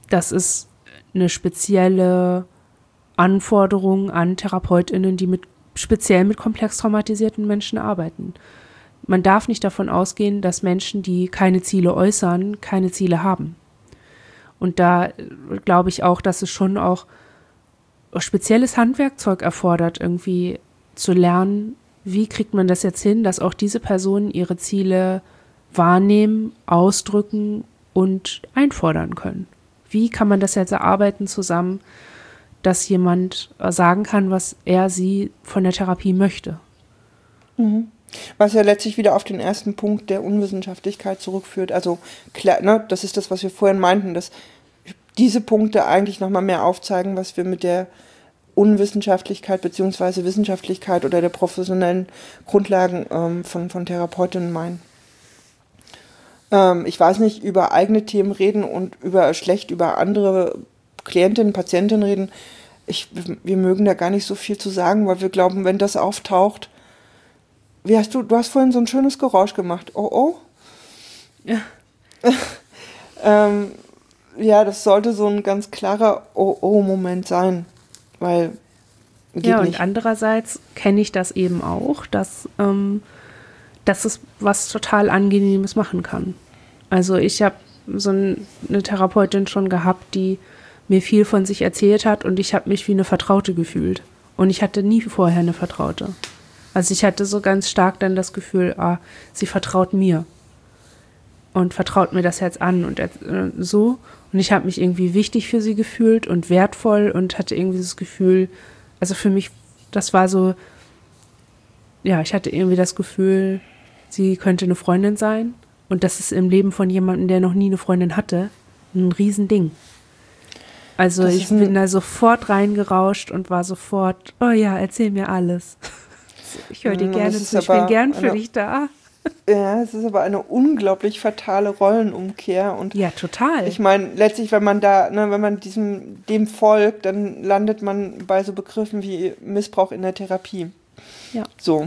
eine spezielle Anforderung an TherapeutInnen, die mit speziell mit komplex traumatisierten Menschen arbeiten. Man darf nicht davon ausgehen, dass Menschen, die keine Ziele äußern, keine Ziele haben. Und da glaube ich auch, dass es schon auch spezielles Handwerkzeug erfordert, irgendwie zu lernen, wie kriegt man das jetzt hin, dass auch diese Personen ihre Ziele wahrnehmen, ausdrücken und einfordern können. Wie kann man das jetzt erarbeiten zusammen, dass jemand sagen kann, was er, sie von der Therapie möchte? Mhm. Was ja letztlich wieder auf den ersten Punkt der Unwissenschaftlichkeit zurückführt. Also klar, ne, das ist das, was wir vorhin meinten, dass diese Punkte eigentlich nochmal mehr aufzeigen, was wir mit der Unwissenschaftlichkeit bzw. Wissenschaftlichkeit oder der professionellen Grundlagen von Therapeutinnen meinen. Ich weiß nicht, über eigene Themen reden und schlecht über andere Klientinnen, Patientinnen reden. Wir mögen da gar nicht so viel zu sagen, weil wir glauben, wenn das auftaucht, du hast vorhin so ein schönes Geräusch gemacht. Oh, oh. Ja. Ja, das sollte so ein ganz klarer Oh-Oh-Moment sein, weil geht ja, und nicht. andererseits kenne ich das eben auch, dass es was total Angenehmes machen kann. Also ich habe so eine Therapeutin schon gehabt, die mir viel von sich erzählt hat und ich habe mich wie eine Vertraute gefühlt. Und ich hatte nie vorher eine Vertraute. Also ich hatte so ganz stark dann das Gefühl, sie vertraut mir und vertraut mir das jetzt an und so. Und ich habe mich irgendwie wichtig für sie gefühlt und wertvoll und hatte irgendwie das Gefühl, also für mich, das war so, ja, ich hatte irgendwie das Gefühl, sie könnte eine Freundin sein. Und das ist im Leben von jemandem, der noch nie eine Freundin hatte, ein Riesending. Also ich bin da sofort reingerauscht und war sofort, oh ja, erzähl mir alles. Ich höre dir gerne zu, ich bin gern für dich da. Ja, es ist aber eine unglaublich fatale Rollenumkehr. Und ja, total. Ich meine, letztlich, wenn man dem folgt, dann landet man bei so Begriffen wie Missbrauch in der Therapie. Ja. So.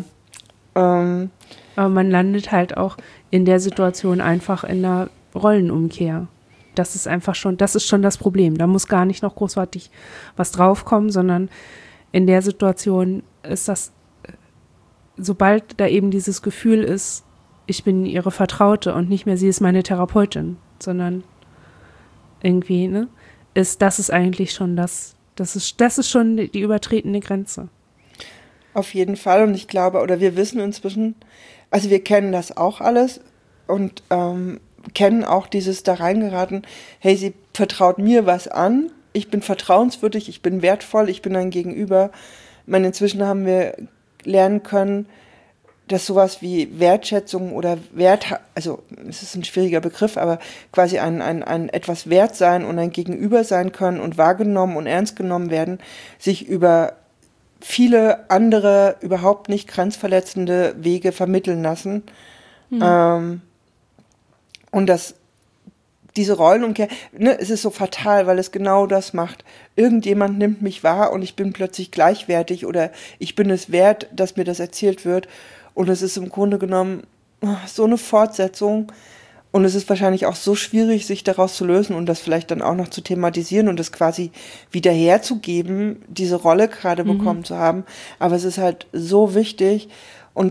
Aber man landet halt auch in der Situation einfach in einer Rollenumkehr. Das ist schon das Problem. Da muss gar nicht noch großartig was draufkommen, sondern in der Situation ist das, sobald da eben dieses Gefühl ist, ich bin ihre Vertraute und nicht mehr sie ist meine Therapeutin, sondern irgendwie, ne, das ist eigentlich schon das ist schon die übertretene Grenze. Auf jeden Fall, und ich glaube, oder wir wissen inzwischen, also wir kennen das auch alles und kennen auch dieses da reingeraten, hey, sie vertraut mir was an, ich bin vertrauenswürdig, ich bin wertvoll, ich bin ein Gegenüber. Ich meine, inzwischen haben wir lernen können, dass sowas wie Wertschätzung oder also es ist ein schwieriger Begriff, aber quasi ein etwas wert sein und ein Gegenüber sein können und wahrgenommen und ernst genommen werden, sich über viele andere, überhaupt nicht grenzverletzende Wege vermitteln lassen. Mhm. Und diese Rollenumkehr, ne, es ist so fatal, weil es genau das macht. Irgendjemand nimmt mich wahr und ich bin plötzlich gleichwertig oder ich bin es wert, dass mir das erzählt wird. Und es ist im Grunde genommen so eine Fortsetzung. Und es ist wahrscheinlich auch so schwierig, sich daraus zu lösen und das vielleicht dann auch noch zu thematisieren und das quasi wieder herzugeben, diese Rolle gerade bekommen zu haben. Aber es ist halt so wichtig. Und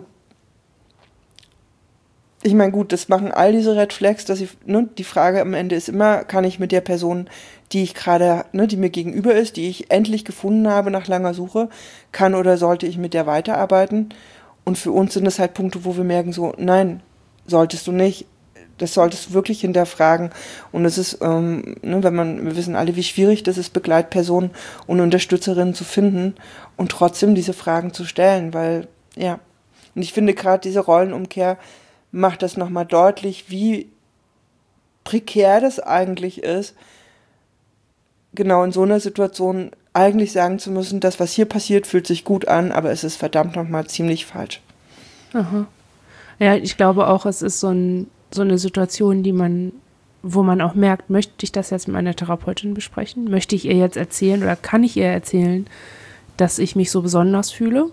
ich meine, gut, das machen all diese Red Flags, dass die Frage am Ende ist immer, kann ich mit der Person, die ich gerade, die mir gegenüber ist, die ich endlich gefunden habe nach langer Suche, kann oder sollte ich mit der weiterarbeiten? Und für uns sind das halt Punkte, wo wir merken so, nein, solltest du nicht. Das solltest du wirklich hinterfragen. Und es ist, wir wissen alle, wie schwierig das ist, Begleitpersonen und Unterstützerinnen zu finden und trotzdem diese Fragen zu stellen, weil, ja. Und ich finde gerade diese Rollenumkehr macht das nochmal deutlich, wie prekär das eigentlich ist, genau in so einer Situation eigentlich sagen zu müssen, das, was hier passiert, fühlt sich gut an, aber es ist verdammt nochmal ziemlich falsch. Aha. Ja, ich glaube auch, es ist so eine Situation, wo man auch merkt, möchte ich das jetzt mit meiner Therapeutin besprechen? Möchte ich ihr jetzt erzählen oder kann ich ihr erzählen, dass ich mich so besonders fühle?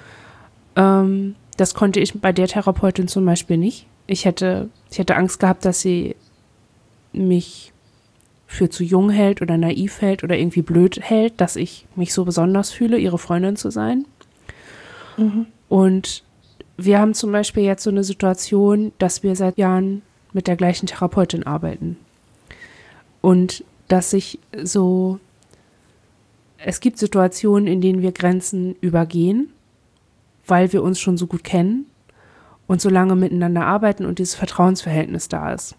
Das konnte ich bei der Therapeutin zum Beispiel nicht. Ich hätte Angst gehabt, dass sie mich für zu jung hält oder naiv hält oder irgendwie blöd hält, dass ich mich so besonders fühle, ihre Freundin zu sein. Und wir haben zum Beispiel jetzt so eine Situation, dass wir seit Jahren mit der gleichen Therapeutin arbeiten. Und dass sich so, es gibt Situationen, in denen wir Grenzen übergehen, weil wir uns schon so gut kennen und so lange miteinander arbeiten und dieses Vertrauensverhältnis da ist.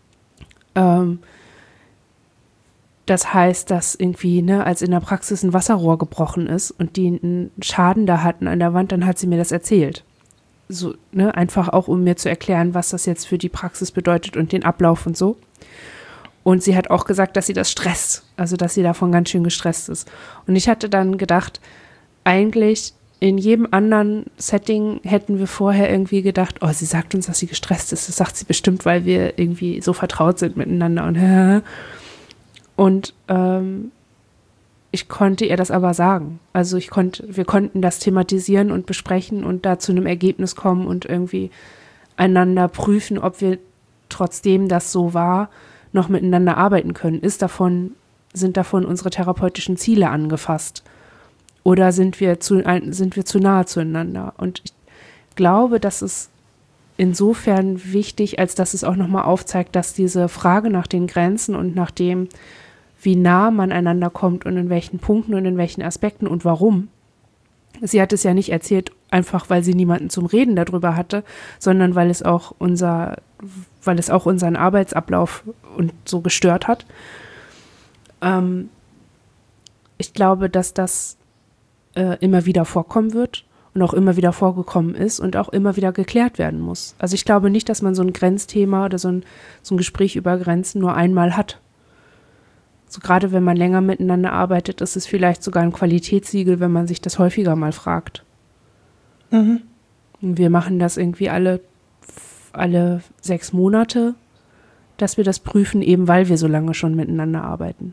Das heißt, dass irgendwie, als in der Praxis ein Wasserrohr gebrochen ist und die einen Schaden da hatten an der Wand, dann hat sie mir das erzählt. So, einfach auch, um mir zu erklären, was das jetzt für die Praxis bedeutet und den Ablauf und so. Und sie hat auch gesagt, dass sie das stresst, also dass sie davon ganz schön gestresst ist. Und ich hatte dann gedacht, eigentlich in jedem anderen Setting hätten wir vorher irgendwie gedacht, oh, sie sagt uns, dass sie gestresst ist. Das sagt sie bestimmt, weil wir irgendwie so vertraut sind miteinander und ich konnte ihr das aber sagen. Also wir konnten das thematisieren und besprechen und da zu einem Ergebnis kommen und irgendwie einander prüfen, ob wir trotzdem das so war, noch miteinander arbeiten können. Sind davon unsere therapeutischen Ziele angefasst? Oder sind wir zu nahe zueinander? Und ich glaube, das ist insofern wichtig, als dass es auch nochmal aufzeigt, dass diese Frage nach den Grenzen und nach dem, wie nah man einander kommt und in welchen Punkten und in welchen Aspekten und warum. Sie hat es ja nicht erzählt, einfach weil sie niemanden zum Reden darüber hatte, sondern weil es auch unseren Arbeitsablauf und so gestört hat. Ich glaube, dass das immer wieder vorkommen wird und auch immer wieder vorgekommen ist und auch immer wieder geklärt werden muss. Also ich glaube nicht, dass man so ein Grenzthema oder so ein Gespräch über Grenzen nur einmal hat. So gerade wenn man länger miteinander arbeitet, ist es vielleicht sogar ein Qualitätssiegel, wenn man sich das häufiger mal fragt. Und wir machen das irgendwie alle 6 Monate, dass wir das prüfen, eben weil wir so lange schon miteinander arbeiten.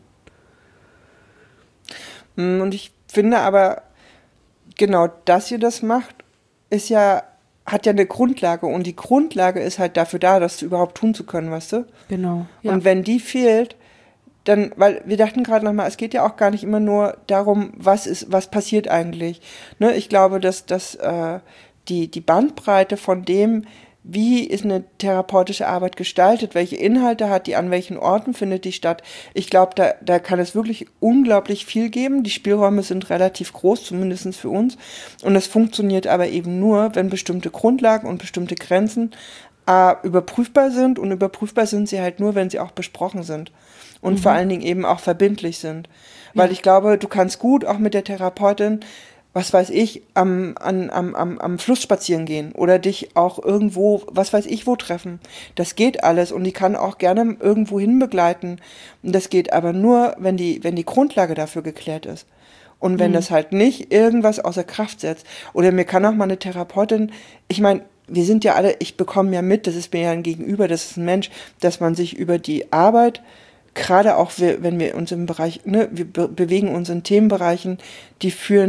Und ich finde aber, genau, dass ihr das macht, hat ja eine Grundlage. Und die Grundlage ist halt dafür da, das überhaupt tun zu können, weißt du? Genau. Ja. Und wenn die fehlt, dann, weil wir dachten gerade nochmal, es geht ja auch gar nicht immer nur darum, was passiert eigentlich. Ne? Ich glaube, dass die Bandbreite von dem, wie ist eine therapeutische Arbeit gestaltet, welche Inhalte hat die, an welchen Orten findet die statt. Ich glaube, da kann es wirklich unglaublich viel geben. Die Spielräume sind relativ groß, zumindest für uns. Und es funktioniert aber eben nur, wenn bestimmte Grundlagen und bestimmte Grenzen überprüfbar sind. Und überprüfbar sind sie halt nur, wenn sie auch besprochen sind. Und vor allen Dingen eben auch verbindlich sind. Weil ich glaube, du kannst gut auch mit der Therapeutin, was weiß ich, am Fluss spazieren gehen oder dich auch irgendwo, was weiß ich, wo treffen. Das geht alles und die kann auch gerne irgendwo hin begleiten. Und das geht aber nur, wenn die Grundlage dafür geklärt ist. Und wenn das halt nicht irgendwas außer Kraft setzt. Oder mir kann auch mal eine Therapeutin, ich meine, wir sind ja alle, ich bekomme ja mit, das ist mir ja ein Gegenüber, das ist ein Mensch, dass man sich über die Arbeit, gerade auch wenn wir uns im Bereich, wir bewegen uns in Themenbereichen, die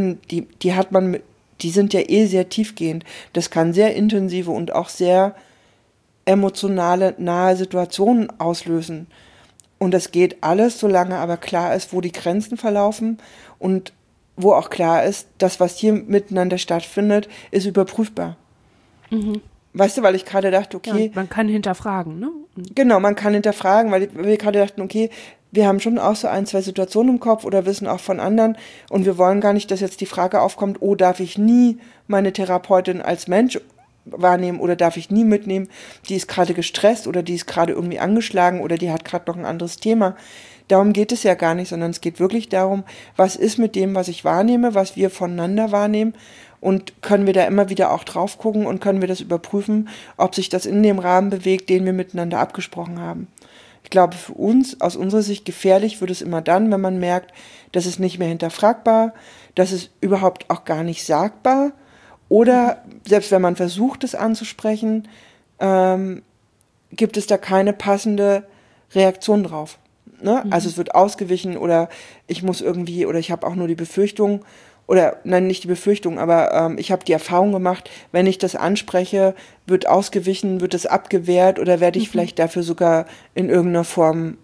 sind ja sehr tiefgehend. Das kann sehr intensive und auch sehr emotionale, nahe Situationen auslösen. Und das geht alles, solange aber klar ist, wo die Grenzen verlaufen und wo auch klar ist, das, was hier miteinander stattfindet, ist überprüfbar. Weißt du, weil ich gerade dachte, okay. Ja, man kann hinterfragen, ne? Genau, man kann hinterfragen, weil wir gerade dachten, okay, wir haben schon auch so 1, 2 Situationen im Kopf oder wissen auch von anderen und wir wollen gar nicht, dass jetzt die Frage aufkommt, oh, darf ich nie meine Therapeutin als Mensch wahrnehmen oder darf ich nie mitnehmen, die ist gerade gestresst oder die ist gerade irgendwie angeschlagen oder die hat gerade noch ein anderes Thema. Darum geht es ja gar nicht, sondern es geht wirklich darum, was ist mit dem, was ich wahrnehme, was wir voneinander wahrnehmen. Und können wir da immer wieder auch drauf gucken und können wir das überprüfen, ob sich das in dem Rahmen bewegt, den wir miteinander abgesprochen haben. Ich glaube, für uns, aus unserer Sicht, gefährlich wird es immer dann, wenn man merkt, das ist nicht mehr hinterfragbar, das ist überhaupt auch gar nicht sagbar. Oder selbst wenn man versucht, es anzusprechen, gibt es da keine passende Reaktion drauf. Ne? Also es wird ausgewichen oder ich muss irgendwie, oder ich habe auch nur die Befürchtung, oder nein, nicht die Befürchtung, aber ich habe die Erfahrung gemacht, wenn ich das anspreche, wird ausgewichen, wird es abgewehrt oder werde ich vielleicht dafür sogar in irgendeiner Form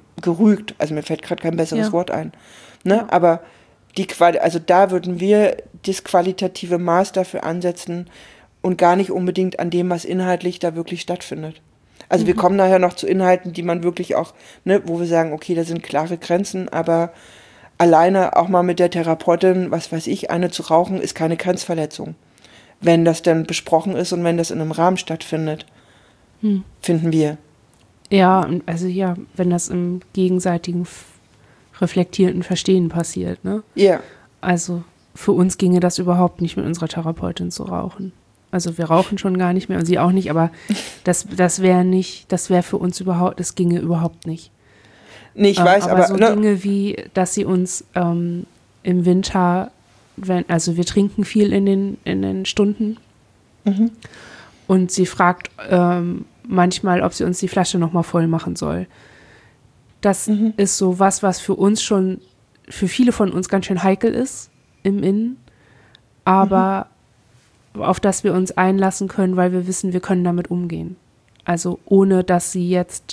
gerügt. Also mir fällt gerade kein besseres Wort ein. Ne? Ja. Aber also da würden wir das qualitative Maß dafür ansetzen und gar nicht unbedingt an dem, was inhaltlich da wirklich stattfindet. Also wir kommen nachher noch zu Inhalten, die man wirklich auch, ne, wo wir sagen, okay, da sind klare Grenzen, aber alleine auch mal mit der Therapeutin, was weiß ich, eine zu rauchen, ist keine Grenzverletzung. Wenn das dann besprochen ist und wenn das in einem Rahmen stattfindet, finden wir. Ja, also ja, wenn das im gegenseitigen reflektierten Verstehen passiert, ne? Ja. Also für uns ginge das überhaupt nicht, mit unserer Therapeutin zu rauchen. Also wir rauchen schon gar nicht mehr und sie auch nicht, aber das wäre für uns überhaupt, das ginge überhaupt nicht. Nee, ich weiß, aber so Dinge wie, dass sie uns im Winter, also wir trinken viel in den Stunden und sie fragt manchmal, ob sie uns die Flasche nochmal voll machen soll. Das ist so was für uns schon, für viele von uns ganz schön heikel ist im Innen, aber auf das wir uns einlassen können, weil wir wissen, wir können damit umgehen. Also ohne, dass sie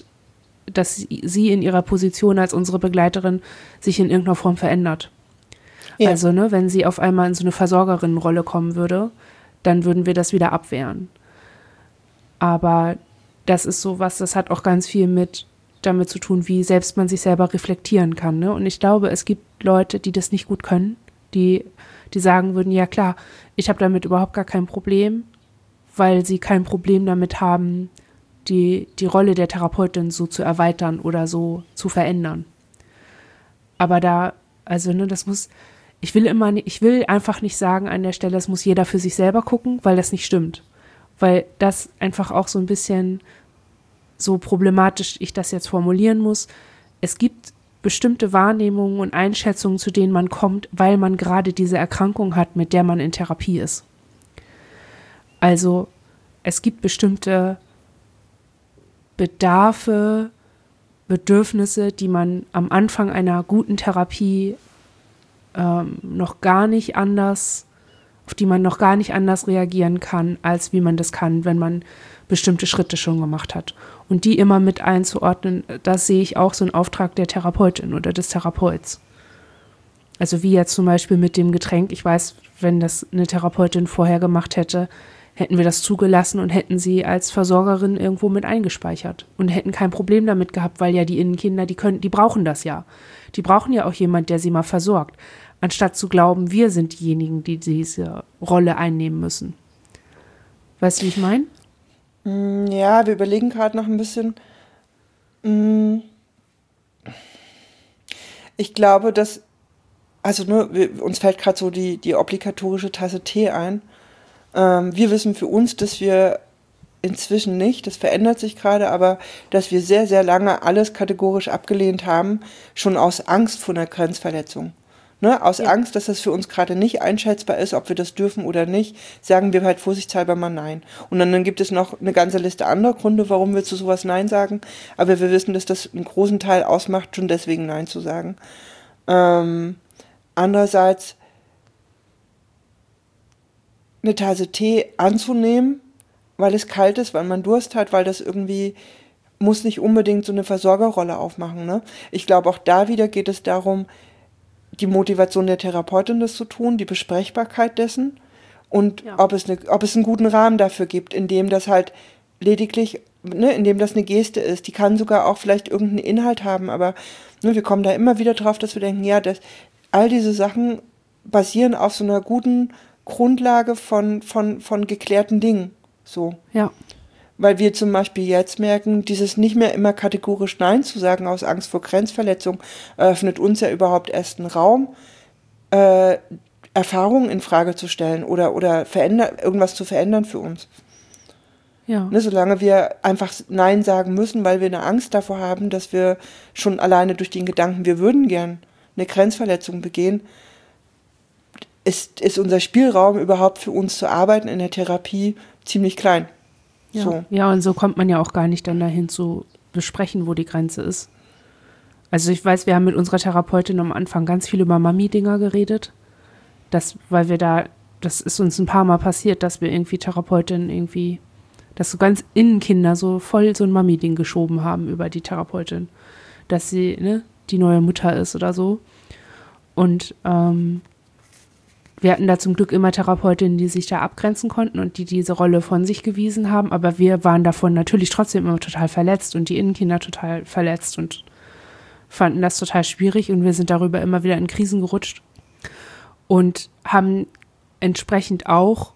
in ihrer Position als unsere Begleiterin sich in irgendeiner Form verändert. Ja. Also, ne, wenn sie auf einmal in so eine Versorgerinnenrolle kommen würde, dann würden wir das wieder abwehren. Aber das ist sowas, das hat auch ganz viel damit zu tun, wie selbst man sich selber reflektieren kann. Ne? Und ich glaube, es gibt Leute, die das nicht gut können, die sagen würden, ja klar, ich habe damit überhaupt gar kein Problem, weil sie kein Problem damit haben, die Rolle der Therapeutin so zu erweitern oder so zu verändern. Aber ich will einfach nicht sagen an der Stelle, das muss jeder für sich selber gucken, weil das nicht stimmt. Weil das einfach auch so ein bisschen, so problematisch ich das jetzt formulieren muss, es gibt bestimmte Wahrnehmungen und Einschätzungen, zu denen man kommt, weil man gerade diese Erkrankung hat, mit der man in Therapie ist. Also es gibt bestimmte Bedarfe, Bedürfnisse, die man am Anfang einer guten Therapie noch gar nicht anders, auf die man noch gar nicht anders reagieren kann, als wie man das kann, wenn man bestimmte Schritte schon gemacht hat. Und die immer mit einzuordnen, das sehe ich auch so einen Auftrag der Therapeutin oder des Therapeuts. Also wie jetzt zum Beispiel mit dem Getränk. Ich weiß, wenn das eine Therapeutin vorher gemacht hätte, hätten wir das zugelassen und hätten sie als Versorgerin irgendwo mit eingespeichert und hätten kein Problem damit gehabt, weil ja die Innenkinder, die brauchen das ja. Die brauchen ja auch jemand, der sie mal versorgt, anstatt zu glauben, wir sind diejenigen, die diese Rolle einnehmen müssen. Weißt du, wie ich meine? Ja, wir überlegen gerade noch ein bisschen. Ich glaube, dass, uns fällt gerade so die obligatorische Tasse Tee ein. Wir wissen für uns, dass wir inzwischen nicht, das verändert sich gerade, aber dass wir sehr, sehr lange alles kategorisch abgelehnt haben, schon aus Angst vor einer Grenzverletzung. Ne, aus Angst, dass das für uns gerade nicht einschätzbar ist, ob wir das dürfen oder nicht, sagen wir halt vorsichtshalber mal Nein. Und dann gibt es noch eine ganze Liste anderer Gründe, warum wir zu sowas Nein sagen, aber wir wissen, dass das einen großen Teil ausmacht, schon deswegen Nein zu sagen. Andererseits eine Tasse Tee anzunehmen, weil es kalt ist, weil man Durst hat, weil das irgendwie muss nicht unbedingt so eine Versorgerrolle aufmachen. Ne? Ich glaube, auch da wieder geht es darum, die Motivation der Therapeutin, das zu tun, die Besprechbarkeit dessen und ob es einen guten Rahmen dafür gibt, in dem das halt lediglich, ne, in dem das eine Geste ist. Die kann sogar auch vielleicht irgendeinen Inhalt haben, aber ne, wir kommen da immer wieder drauf, dass wir denken, ja, all diese Sachen basieren auf so einer guten Grundlage von geklärten Dingen. So. Ja. Weil wir zum Beispiel jetzt merken, dieses nicht mehr immer kategorisch Nein zu sagen aus Angst vor Grenzverletzung eröffnet uns ja überhaupt erst einen Raum, Erfahrungen in Frage zu stellen oder irgendwas zu verändern für uns. Ja. Ne, solange wir einfach Nein sagen müssen, weil wir eine Angst davor haben, dass wir schon alleine durch den Gedanken, wir würden gern eine Grenzverletzung begehen, ist unser Spielraum überhaupt für uns zu arbeiten in der Therapie ziemlich klein. Ja. So. Ja, und so kommt man ja auch gar nicht dann dahin zu besprechen, wo die Grenze ist. Also ich weiß, wir haben mit unserer Therapeutin am Anfang ganz viel über Mami-Dinger geredet. Das ist uns ein paar Mal passiert, dass wir irgendwie Therapeutin dass so ganz Innenkinder so voll so ein Mami-Ding geschoben haben über die Therapeutin. Dass sie, ne, die neue Mutter ist oder so. Und wir hatten da zum Glück immer Therapeutinnen, die sich da abgrenzen konnten und die diese Rolle von sich gewiesen haben, aber wir waren davon natürlich trotzdem immer total verletzt und die Innenkinder total verletzt und fanden das total schwierig und wir sind darüber immer wieder in Krisen gerutscht und haben entsprechend auch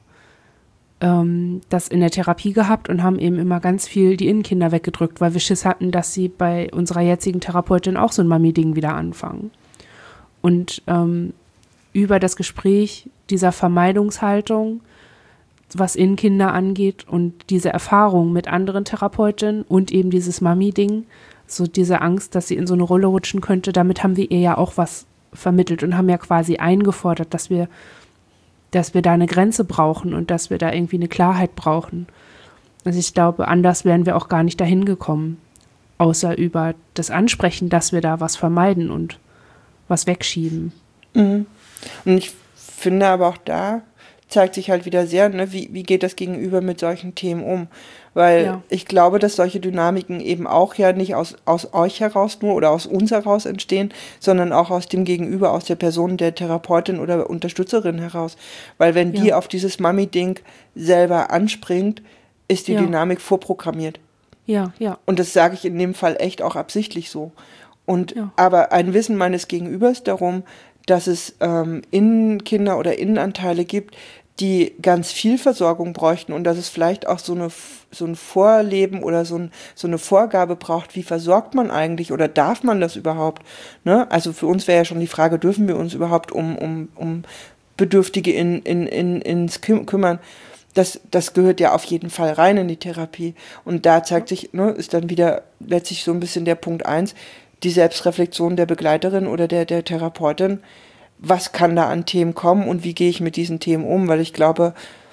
das in der Therapie gehabt und haben eben immer ganz viel die Innenkinder weggedrückt, weil wir Schiss hatten, dass sie bei unserer jetzigen Therapeutin auch so ein Mami-Ding wieder anfangen. Und über das Gespräch dieser Vermeidungshaltung, was Innenkinder angeht und diese Erfahrung mit anderen Therapeutinnen und eben dieses Mami-Ding, so diese Angst, dass sie in so eine Rolle rutschen könnte, damit haben wir ihr ja auch was vermittelt und haben ja quasi eingefordert, dass wir da eine Grenze brauchen und dass wir da irgendwie eine Klarheit brauchen. Also ich glaube, anders wären wir auch gar nicht dahin gekommen, außer über das Ansprechen, dass wir da was vermeiden und was wegschieben. Mhm. Und ich finde aber auch da zeigt sich halt wieder sehr, ne, wie geht das Gegenüber mit solchen Themen um? Weil ich glaube, dass solche Dynamiken eben auch ja nicht aus euch heraus nur oder aus uns heraus entstehen, sondern auch aus dem Gegenüber, aus der Person der Therapeutin oder Unterstützerin heraus. Weil wenn die auf dieses Mami-Ding selber anspringt, ist die Dynamik vorprogrammiert. Ja, ja. Und das sage ich in dem Fall echt auch absichtlich so. Und aber ein Wissen meines Gegenübers darum, dass es Innenkinder oder Innenanteile gibt, die ganz viel Versorgung bräuchten und dass es vielleicht auch so ein Vorleben oder so eine Vorgabe braucht, wie versorgt man eigentlich oder darf man das überhaupt? Ne? Also für uns wäre ja schon die Frage, dürfen wir uns überhaupt um Bedürftige ins kümmern? Das gehört ja auf jeden Fall rein in die Therapie. Und da zeigt sich, ne, ist dann wieder letztlich so ein bisschen der Punkt 1, die Selbstreflexion der Begleiterin oder der Therapeutin. Was kann da an Themen kommen und wie gehe ich mit diesen Themen um? Weil ich glaube,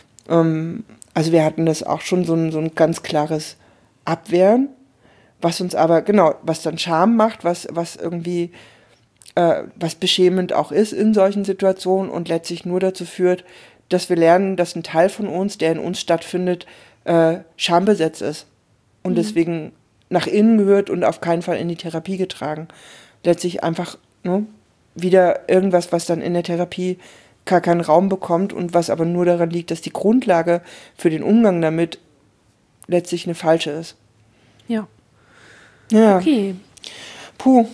also wir hatten das auch schon so ein ganz klares Abwehren, was uns aber, genau, was dann Scham macht, was irgendwie, was beschämend auch ist in solchen Situationen und letztlich nur dazu führt, dass wir lernen, dass ein Teil von uns, der in uns stattfindet, schambesetzt ist und deswegen nach innen gehört und auf keinen Fall in die Therapie getragen. Letztlich einfach, ne, wieder irgendwas, was dann in der Therapie gar keinen Raum bekommt und was aber nur daran liegt, dass die Grundlage für den Umgang damit letztlich eine falsche ist. Ja. Ja. Okay. Puh.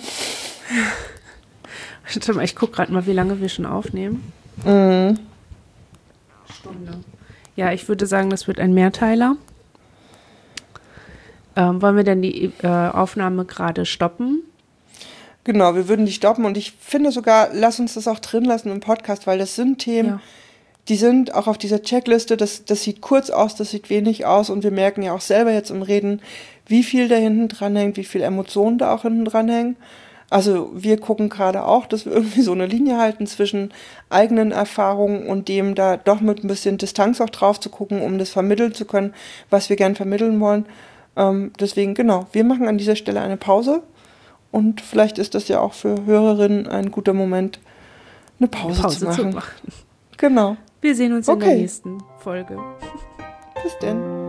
Warte mal, ich gucke gerade mal, wie lange wir schon aufnehmen. Mhm. Stunde. Ja, ich würde sagen, das wird ein Mehrteiler. Wollen wir denn die Aufnahme gerade stoppen? Genau, wir würden die stoppen und ich finde sogar, lass uns das auch drin lassen im Podcast, weil das sind Themen, die sind auch auf dieser Checkliste, das sieht kurz aus, das sieht wenig aus und wir merken ja auch selber jetzt im Reden, wie viel da hinten dran hängt, wie viel Emotionen da auch hinten dran hängen. Also wir gucken gerade auch, dass wir irgendwie so eine Linie halten zwischen eigenen Erfahrungen und dem da doch mit ein bisschen Distanz auch drauf zu gucken, um das vermitteln zu können, was wir gern vermitteln wollen. Deswegen, genau, wir machen an dieser Stelle eine Pause. Und vielleicht ist das ja auch für Hörerinnen ein guter Moment, eine Pause zu machen. Genau. Wir sehen uns in der nächsten Folge. Bis denn.